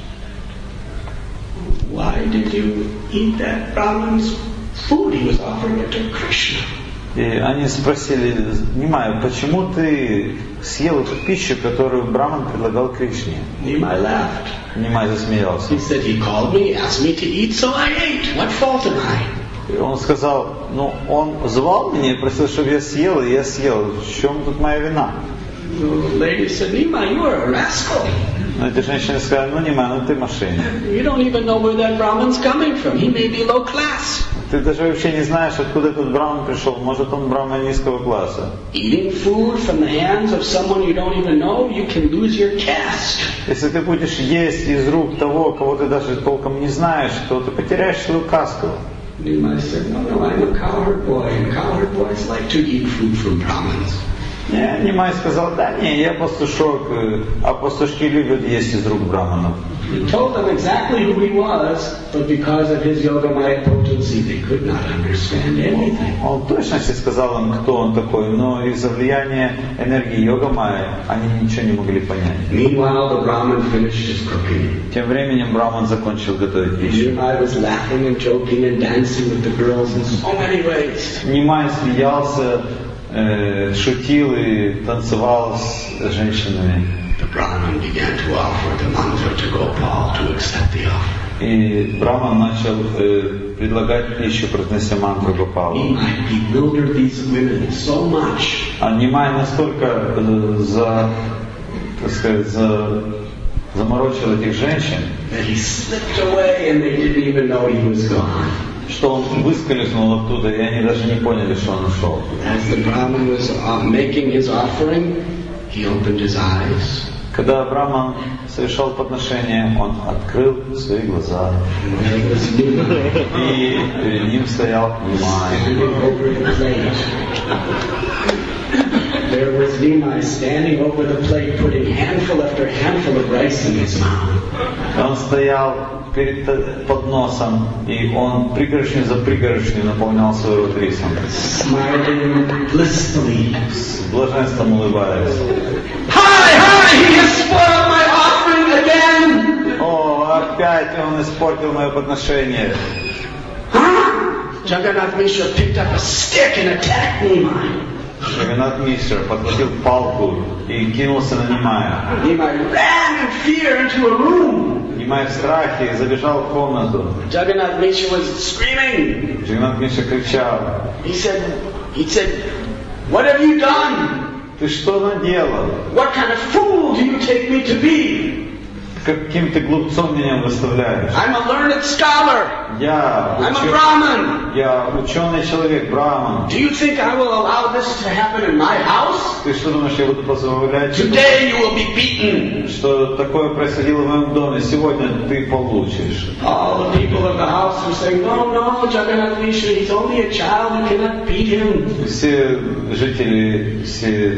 why did you eat that Brahman's food? He was offering it to Krishna. И они спросили, Нимай, почему ты съел эту пищу, которую Брахман предлагал Кришне? Nimai laughed. Нимай засмеялся. He said, he called me, asked me to eat, so I ate. What fault am I? И он сказал, ну, он звал меня и просил, чтобы я съел, и я съел. В чем тут моя вина? The lady said, Nimai, you are a rascal. Но эти женщины сказали, ну, Нимай, ну ты мошенник. You don't even know where that Brahman's coming from. He may be low class. Ты даже вообще не знаешь, откуда этот Брахман пришел. Может, он Брахман низкого класса. Eating food from the hands of someone you don't even know, you can lose your caste. Если ты будешь есть из рук того, кого ты даже толком не знаешь, то ты потеряешь свою касту. Nimai said, no, no, I'm a cowherd boy, and cowherd boys like to eat food from Brahmins. Не, Нимай сказал, да не, я пастушок, а пастушки любят есть из рук браманов. He told them exactly who he was, but because of his Yogamaya potency, they could not understand anything. Он в точности сказал им, кто он такой, но из-за влияния энергии Йога-майя они ничего не могли понять. Meanwhile, the Brahmin finished his cooking. Тем временем Браман закончил готовить пищу. Nimai was laughing and joking and dancing with the girls in so many ways. Нимай смеялся, э, шутил и танцевал с женщинами. The Brahmin began to offer the mantra to Gopal to accept the offer. И Браман начал э, предлагать пищу, произнося мантру Гопалу. Nimai bewildered these women so much. А Нимай настолько э, за, так сказать, за, заморочил этих женщин, That he slipped away and they didn't even know he was gone. что он выскользнул оттуда, и они даже не поняли, что он ушел. As the Brahmin was uh, making his offering, he opened his eyes. Когда Браман совершал подношение, он открыл свои глаза, And there was Nimai и перед ним стоял Нимай. standing over the plate. There was Nimai standing over the plate, putting handful after handful of rice in his mouth. Он стоял перед подносом, и он пригоршню за пригоршню наполнял свой рот рисом, Smiling blissfully. с блаженством улыбаясь. Hi, hi, he has spoiled my offering again! О, опять он испортил мое подношение. Huh? Jagannath Mishra picked up a stick and attacked Nimai. Джаганнат Мишра подхватил палку и кинулся на Нимая. Nimai ran in fear into a room. Нимай в страхе забежал в комнату. Jagannath Mishra was screaming. Джаганнат Мишра кричал: He said, he said, what have you done? ты что наделал? What kind of fool do you take me to be? Каким ты глупцом меня выставляешь? I'm a learned scholar. Я, I'm a учё- Brahmin. я ученый человек, браман. Do you think I will allow this to happen in my house? Ты что думаешь, я буду позволять, Today you will be beaten. что такое происходило в моем доме? Сегодня ты получишь. All the people of the house were saying, no, no, Jagannath Mishra, he's only a child, you cannot beat him. Все жители, все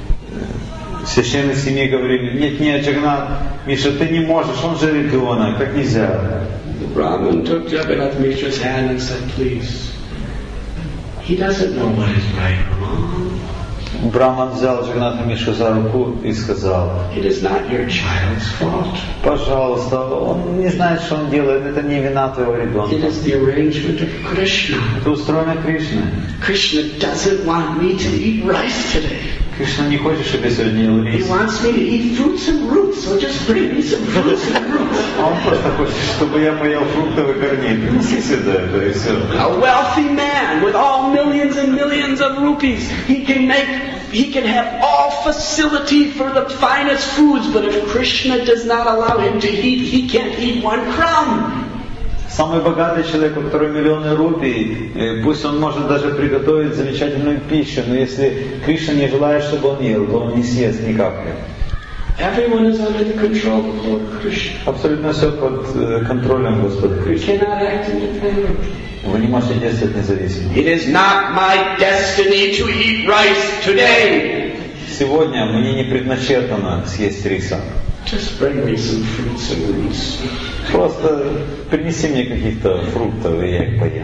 все члены семьи говорили: нет, нет, Джаганнат Миша, ты не можешь, он же ребенок, так нельзя. The Brahmin took Jagannath Mishra's hand and said, please, he doesn't know what is right or wrong. Браман взял Джаганната Мишу за руку и сказал: It is not your child's fault. пожалуйста, он не знает, что он делает, это не вина твоего It ребенка. is the arrangement of Krishna. Это устроено Кришной. Krishna doesn't want me to eat rice today. Кришна не хочет, чтобы я сегодня ел He рис. wants me to eat fruits and roots, so just bring me some fruits and roots. Он просто хочет, чтобы я поел фруктов и корней. Принеси сюда это и все. A wealthy man with all millions and millions of rupees, he can make, he can have all facility for the finest foods, but if Krishna does not allow him to eat, he can't eat one crumb. Самый богатый человек, у которого миллионы рупий, э, пусть он может даже приготовить замечательную пищу, но если Кришна не желает, чтобы он ел, то он не съест ни капли. Everyone is under the control of Lord Krishna. Абсолютно все под э, контролем Господа We Кришны. cannot act independently. Вы не можете действовать независимо. It is not my destiny to eat rice today. Сегодня мне не предначертано съесть риса. Just bring me some fruits and roots. Просто принеси мне каких-то фруктов, и я их поем.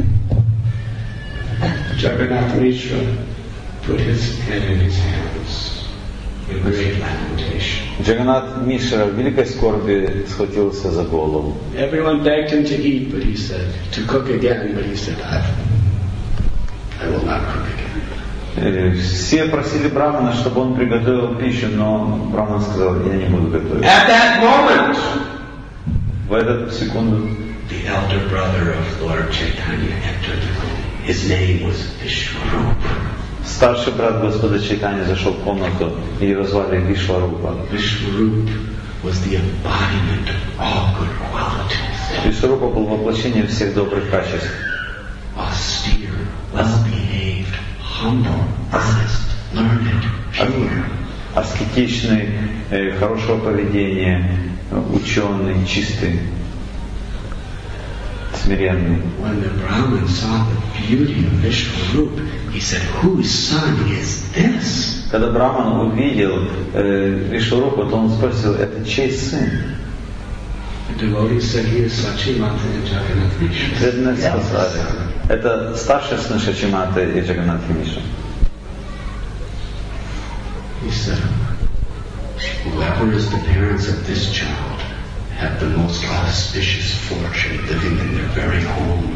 Jagannath Mishra put his head in his hands in great lamentation. Джаганнат Мишра в великой скорби схватился за голову. Everyone begged him to eat, but he said, to cook again, but he said, I, I will not cook again. Э, Все просили Брамана, чтобы он приготовил пищу, но Браман сказал: я не буду готовить. At that moment, В эту секунду the elder brother of Lord Chaitanya entered the room. His name was Vishwarup. старший брат Господа Чайтаньи зашел в комнату, и его звали Вишварупа. Vishwarup was the embodiment of all good qualities. Вишварупа был воплощением всех добрых качеств. Austere, well-behaved, humble, honest, learned, pure. Аскетичный, э, хорошего поведения, ученый, чистый, смиренный. When the Brahmin saw the beauty of Vishwarup, he said, whose son is this? Когда Браман увидел э, Вишварупу, то он спросил, это чей сын? Преданные сказали, это старший сын Шачиматы и Джаганатха Миша. He said, whoever is the parents of this child have the most auspicious fortune living in their very home.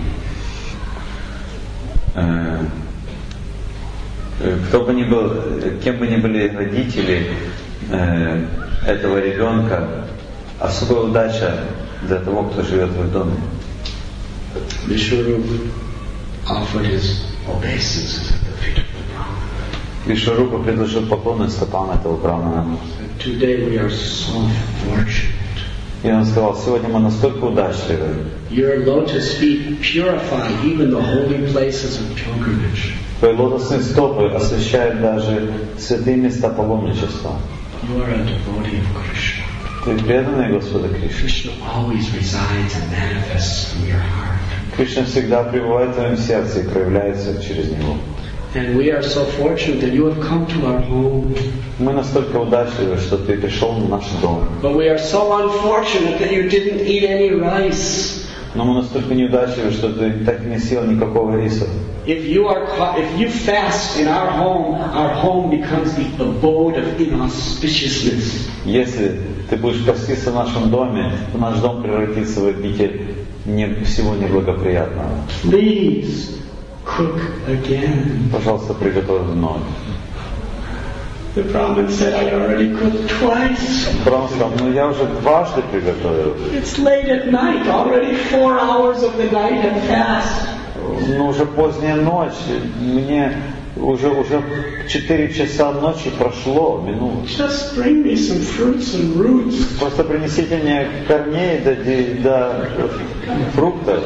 Кто бы ни был, кем бы ни были родители э, этого ребенка, особая удача для того, кто живет в их доме. Vishwarupa offered his obeisances at the feet of the Brahman. Вишварупа предложил поклоны стопам этого брамана. Today we are so fortunate. И он сказал, сегодня мы настолько удачливы. Your lotus feet purify even the holy places of pilgrimage. Твои лотосные стопы освящают даже святые места паломничества. You are a devotee of Krishna. Ты преданный Господа Кришне. Krishna always resides and manifests from your heart. Кришна всегда пребывает в твоем сердце и проявляется через него. And we are so fortunate that you have come to our home. Мы настолько удачливы, что ты пришел в наш дом. But we are so unfortunate that you didn't eat any rice. Но мы настолько неудачливы, что ты так и не съел никакого риса. If you are, if you fast in our home, our home becomes the abode of inauspiciousness. Если ты будешь поститься в нашем доме, то наш дом превратится в обитель не, всего неблагоприятного. Please cook again. Пожалуйста, приготовь вновь. The Brahmin said, I already cooked twice. Браман сказал, ну я уже дважды приготовил. It's late at night. Already four hours of the night have passed. Ну уже поздняя ночь. Мне уже уже четыре часа ночи прошло, минут. Just bring me some fruits and roots. Просто принесите мне корней до, до фруктов.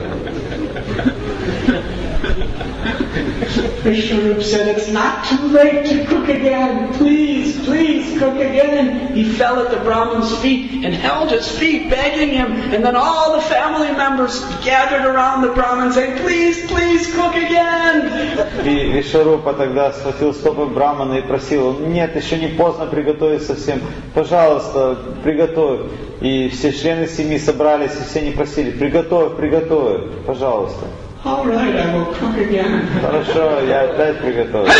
Vishwarupa said, it's not too late to cook again. Please, please cook again. He fell at the Brahman's feet and held his feet, begging him. And then all the family members gathered around the Brahman saying, please, please cook again. И Вишварупа тогда схватил стопы Брамана и просил, нет, еще не поздно приготовить совсем. Пожалуйста, приготовь. И все члены семьи собрались, и все не просили, приготовь, приготовь, пожалуйста. All right, I will cook again. Хорошо, я опять приготовлю.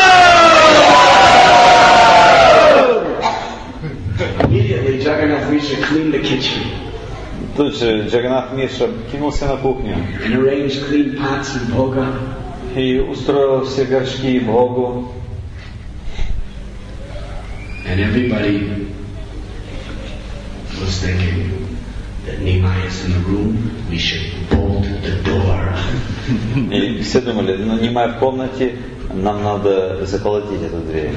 Immediately, Jagannath Misha cleaned the kitchen. Тут же Джаганнатх Миша кинулся на кухню. And arranged clean pots and bhoga. И устроил все горшки и бхогу. And everybody was thinking that Nimai is in the room, we should bolt the door. И все думали, ну Нимай в комнате, нам надо заколотить эту дверь.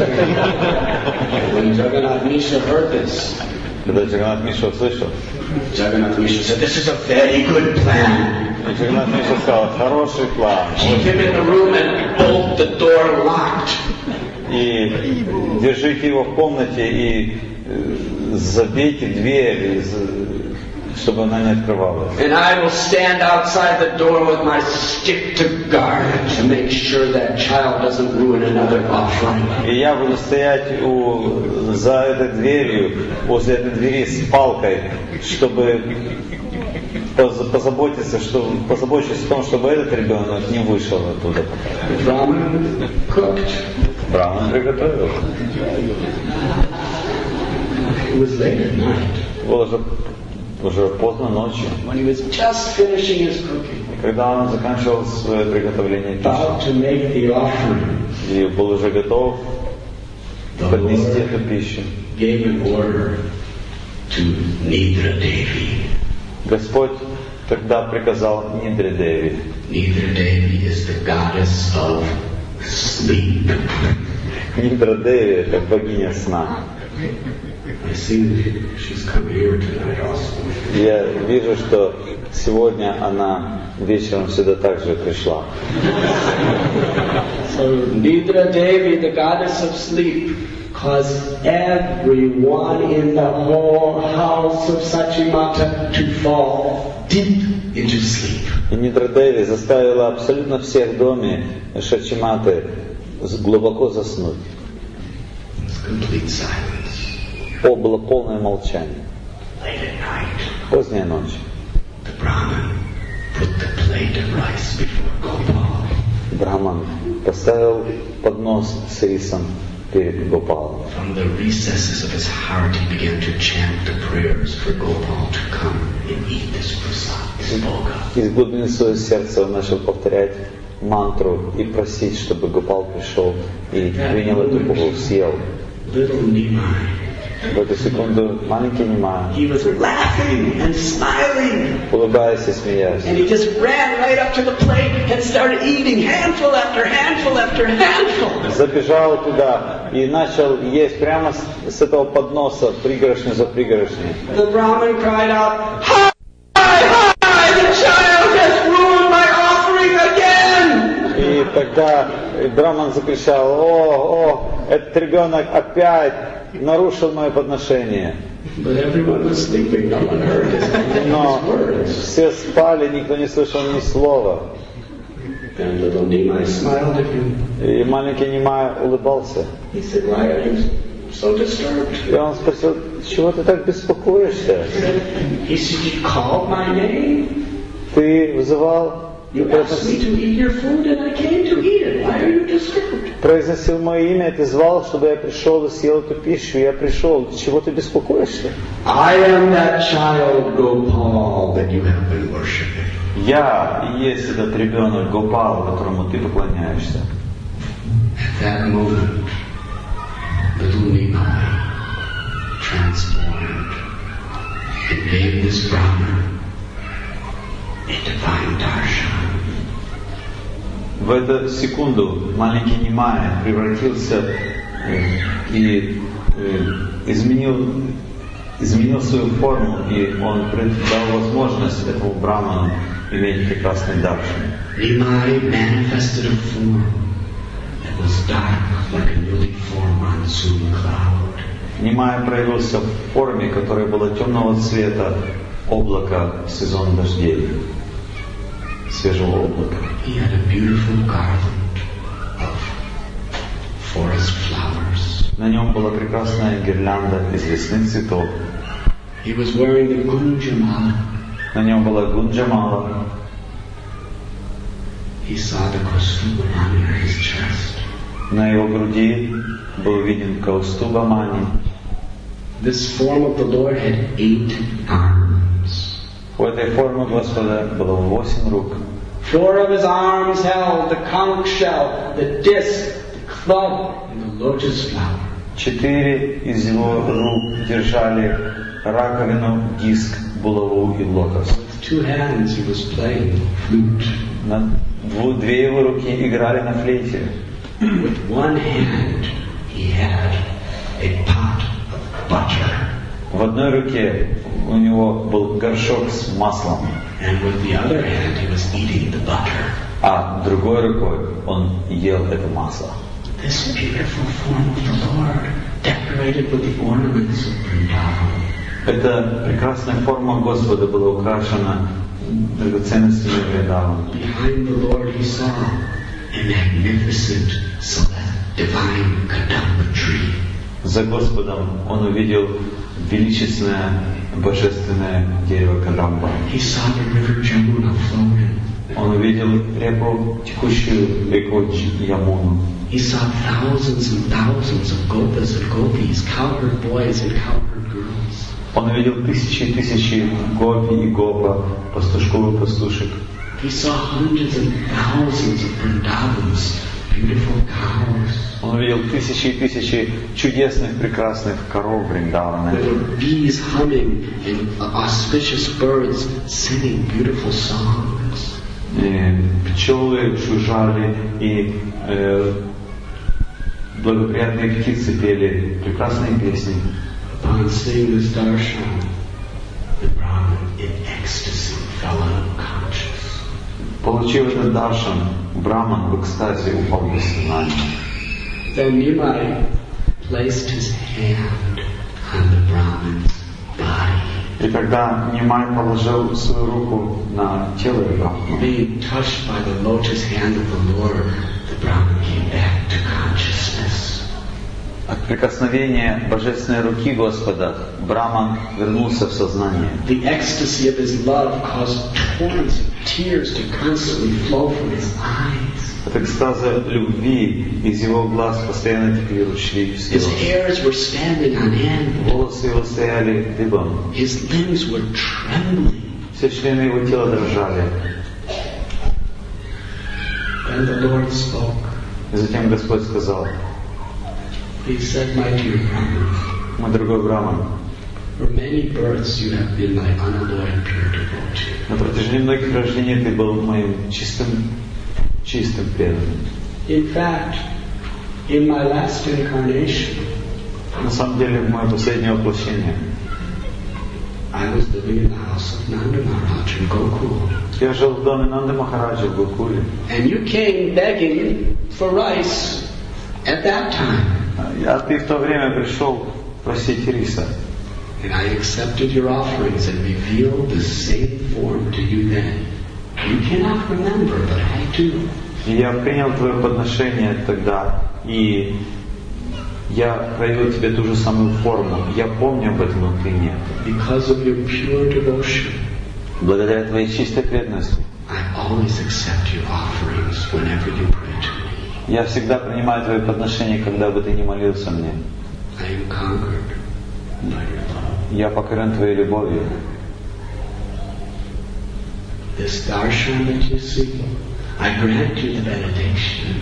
When Jagannath Misha heard this, Когда Джаганнатх Миша услышал, Jagannath Misha said, this is a very good plan. Джаганнатх Миша сказал, хороший план. Keep him in the room and bolt the door locked. И держите его в комнате и забейте дверь, чтобы она не открывалась. And I will stand outside the door with my stick to guard to make sure that child doesn't ruin another offering. И я буду стоять у, за этой дверью, возле этой двери с палкой, чтобы позаботиться, что, позаботиться о том, чтобы этот ребенок не вышел оттуда. Brahman cooked. Браман приготовил. It was late at night. Было уже, уже поздно ночью. When he was just finishing his cooking. Когда он заканчивал свое приготовление About to make the offering. И был уже готов поднести эту пищу. Gave an order to Nidra Devi. Господь тогда приказал Нидре Деви. Nidra Devi is the goddess of sleep. Нидра Деви — это богиня сна. I see she's come here tonight also. Я вижу, что сегодня она вечером сюда также пришла. So Nidra Devi, the goddess of sleep, caused everyone in the whole house of Sachimata to fall deep into sleep. И Нидра Деви заставила абсолютно всех в доме Шачиматы глубоко заснуть. complete silence. О, было полное молчание. Late at night, Поздняя ночь. the Brahmin put the plate of rice before Gopal. Браман поставил поднос с рисом перед Гопалом. From the recesses of his heart, he began to chant the prayers for Gopal to come and eat this prasad, this bhoga. Из глубины своего сердца он начал повторять мантру и просить, чтобы Гопал пришел и принял эту богу, съел. Little Nimai, В эту секунду маленький Нимай, he was laughing and smiling, улыбаясь и смеясь, and he just ran right up to the plate and started eating handful after handful after handful. забежал туда и начал есть прямо с, с этого подноса, пригоршню за пригоршней. The Brahmin cried out, "Hi, hi, the child has ruined my offering again!" И тогда Браман закричал: о, о, этот ребенок опять нарушил мое подношение. But everyone was sleeping, no one heard his, Но his words. все спали, никто не слышал ни слова. And little Nimai smiled at him. И маленький Нимай улыбался. He said, "Why are you so disturbed?" И он спросил: чего ты так беспокоишься? He said, "You called my name. Ты вызывал, You asked me to eat your food, and I came to eat it. Why are you disturbed?" произносил мое имя, ты звал, чтобы я пришел и съел эту пищу, я пришел. Чего ты беспокоишься? I am that child Gopal that you have been worshiping. Я и есть этот ребенок Гопал, которому ты поклоняешься. At that moment, little Nimai transformed and gave this Brahmin a divine darshan. В эту секунду маленький Нимай превратился э, и э, изменил, изменил свою форму, и он дал возможность этому браману иметь прекрасный даршан. Nimai manifested a form that was dark like a newly formed monsoon cloud. Нимай проявился в форме, которая была темного цвета облака в сезон дождей, свежего облака. He had a beautiful garland of forest flowers. На нем была прекрасная гирлянда из лесных цветов. He was wearing the gunjamala. На нем была гунджамала. He saw the kaustubha under his chest. На его груди был виден Каустуба Мани. This form of the Lord had eight arms. У этой формы Господа было восемь рук. Four of his arms held the conch shell, the disc, the club, and the lotus flower. Четыре из его рук держали раковину, диск, булаву и лотос. With two hands he was playing flute. На дву- две его руки играли на флейте. With one hand he had a pot of butter. В одной руке у него был горшок с маслом, And with the other hand he was eating the butter. а другой рукой он ел это масло. This beautiful form of the Lord, decorated with the ornaments of Vrindavan. Эта прекрасная форма Господа была украшена драгоценностями Вриндавана. Behind the Lord he saw a magnificent, select, divine kadamba tree. За Господом он увидел величественное божественное дерево Кадамба. He saw the river Jamuna flowing. Он увидел реку, текущую реку Дж- Ямуну. He saw thousands and thousands of gopas and gopis, cowherd boys and cowherd girls. Он увидел тысячи и тысячи гопи и гопа, пастушков и пастушек. He saw hundreds and thousands of Vrindavans, beautiful cows. Он увидел тысячи и тысячи чудесных, прекрасных коров Вриндавана. There were bees humming and auspicious birds singing beautiful songs. И пчелы жужжали, и э, благоприятные птицы пели прекрасные песни. Upon seeing this darshan, the Brahmin in ecstasy fell unconscious. Получив этот даршан, Браман в экстазе упал без сознания. Then Nimai placed his hand on the Brahmin's body. И когда Нимай положил свою руку на тело Брамана, Being touched by the lotus hand of the Lord, the Brahmin came back to consciousness. От прикосновения божественной руки Господа Браман вернулся в сознание. The ecstasy of his love caused torrents of tears to constantly flow from his eyes. От экстаза любви из его глаз постоянно текли ручьи His слез. hairs were standing on end. Волосы его стояли дыбом. His limbs were trembling. Все члены его тела дрожали. Then the Lord spoke. И затем Господь сказал: He said, my dear Brahman, мой дорогой Браман, for many births you have been my unalloyed pure devotee. на протяжении многих рождений ты был моим чистым, чистым преданным. In fact, in my last incarnation, На самом деле, в мое последнее воплощение I was living in the house of Nanda Maharaj in Gokul. я жил в доме Нанды Махараджа в Гокуле. And you came begging for rice at that time. А ты в то время пришел просить риса. And I accepted your offerings and revealed the same form to you then. You cannot remember, but I do. И я принял твое подношение тогда, и я проявил тебе ту же самую форму. Я помню об этом, но ты нет. Because of your pure devotion, Благодаря твоей чистой преданности I always accept your offerings whenever you pray to me. я всегда принимаю твои подношения, когда бы ты не молился мне. I am conquered by your love. Я покорен твоей любовью. This darshan that you see, I grant you the benediction.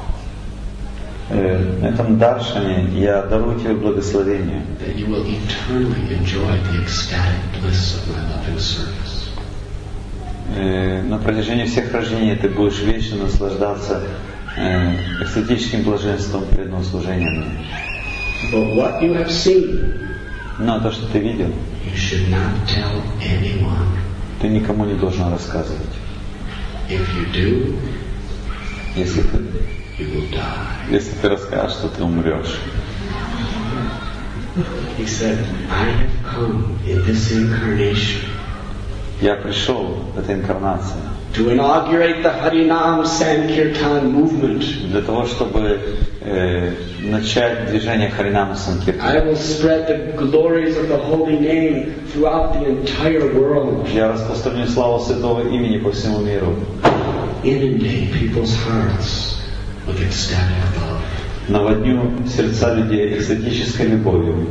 Э, На этом даршане я дарую тебе благословение, That you will eternally enjoy the ecstatic bliss of my loving service. Э, на протяжении всех рождений ты будешь вечно наслаждаться э, эстетическим блаженством преданного служения мне. But what you have seen, Но то, что ты видел, you should not tell anyone. ты никому не должен рассказывать. If you do, Если ты, you will die. если ты расскажешь, то ты умрешь. He said, I have come in this incarnation Я пришел в этой инкарнации to inaugurate the Harinam Sankirtan movement. для того, чтобы э, начать движение Харинама I Санкиртана. will spread the glories of the holy name throughout the entire world. Я распространю славу святого имени по всему миру. Inundate people's hearts with ecstatic love. Наводню сердца людей экстатической любовью.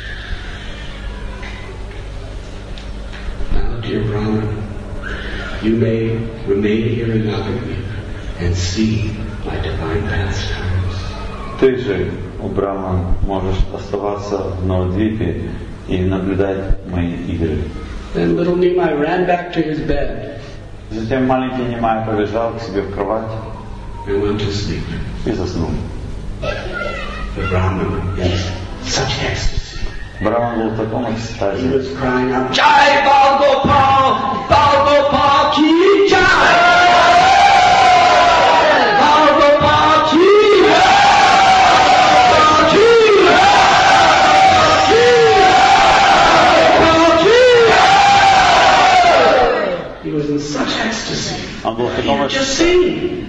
Now, dear Brahman, you may remain here in Nagavik and see my divine pastimes. Ты же, о Браман, можешь оставаться в Навадвипе и наблюдать мои игры. Then little Nimai ran back to his bed Затем маленький Немай побежал к себе в кровать and went to sleep. и заснул. The Brahman in such ecstasy. Браман был в таком He экстазе. was crying out, Jai Bal Gopal! Bal Gopal ki Jai! Bal Gopal ki Bal ki Bal ki He was in such ecstasy. Он был в Why таком didn't you экстазе. sing?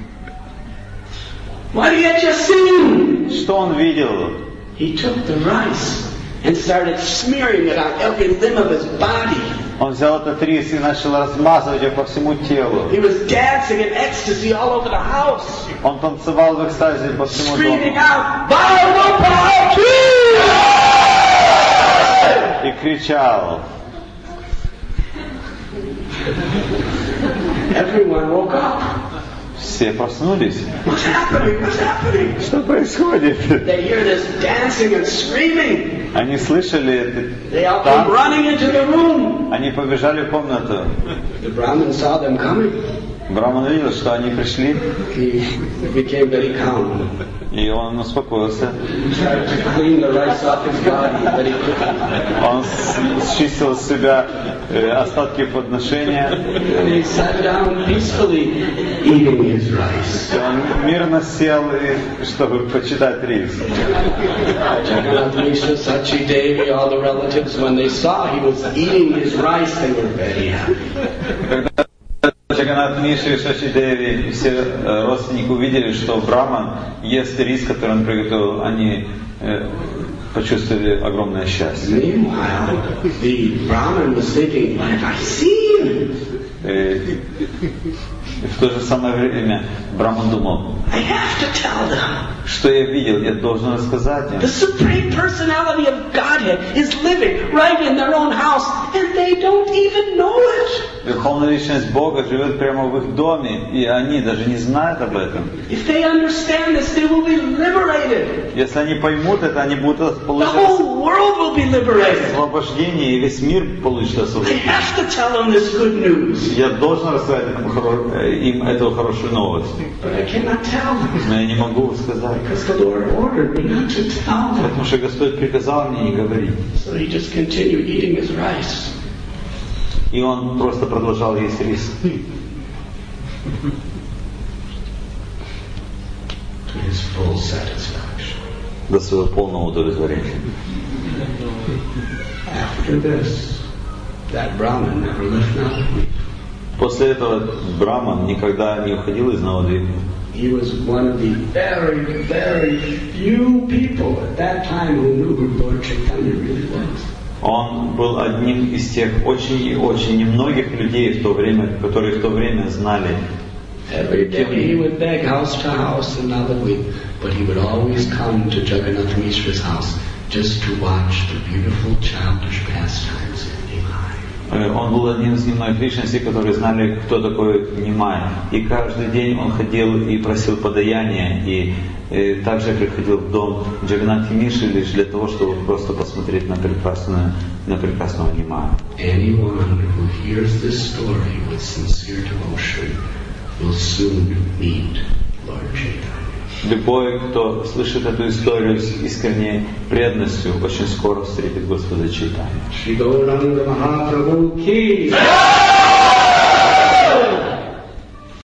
Why didn't you sing? Что он видел? He took the rice and started smearing it on every limb of his body. Он взял этот рис и начал размазывать его по всему телу. He was dancing in ecstasy all over the house, Он танцевал в экстазе по всему screaming дому out, Bhagavata! и кричал. Everyone woke up. Все проснулись. What's happening? What's happening? Что происходит? They hear this dancing and screaming. Они слышали They all это come танцы. running into the room. Они побежали в комнату. The Brahmin saw them coming. Браман видел, что они пришли, He became very calm. и он успокоился. He tried to clean the rice off his body, but he couldn't. Он с- счистил с себя э, остатки подношения. And he sat down peacefully, eating his rice. И он мирно сел, и, чтобы почитать рис. Jagannath Mishra, Sachi Devi, all the relatives, when they saw he was eating his rice, they were very happy. Джаганнат Миши, Шаши Деви и все родственники увидели, что Браман ест рис, который он приготовил, они э, почувствовали огромное счастье. Meanwhile, the Brahmin was thinking, what have I seen? И в то же самое время Браман думал, I have to tell them. что я видел, я должен рассказать им. The Supreme Personality of Godhead is living right in their own house, and they don't even know it. Верховная Личность Бога живет прямо в их доме, и они даже не знают об этом. If they understand this, they will be liberated. Если они поймут это, они будут The получать whole world will be liberated. освобождение, и весь мир получит I освобождение. have to tell them this good news. Я должен рассказать им, хоро- им эту хорошую новость. But I cannot tell them. Но я не могу сказать. Because the Lord ordered me not to tell them. Потому что Господь приказал мне не говорить. So he just continued eating his rice. И он просто продолжал есть рис. To his full satisfaction. До своего полного удовлетворения. After this, that Brahmin never left Navadvip. После этого Браман никогда не уходил из Навадвипа. He was one of the very, very few people at that time who knew who Lord Chaitanya really was. Он был одним из тех очень и очень немногих людей в то время, которые в то время знали. Every day he would beg house to house in Navadvip, but he would always come to Jagannath Mishra's house just to watch the beautiful childish pastimes of Nimai. Он был одним из немногих личностей, которые знали, кто такой Нимай. И каждый день он ходил и просил подаяния, и, и также приходил в дом Джаганнати Миши лишь для того, чтобы просто посмотреть на прекрасную, на прекрасного Нимая. Anyone who hears this story with sincere devotion will soon meet Lord Chaitanya. Любой, кто слышит эту историю с искренней преданностью, очень скоро встретит Господа Чайтанью. Shri Gauranga Mahaprabhu ki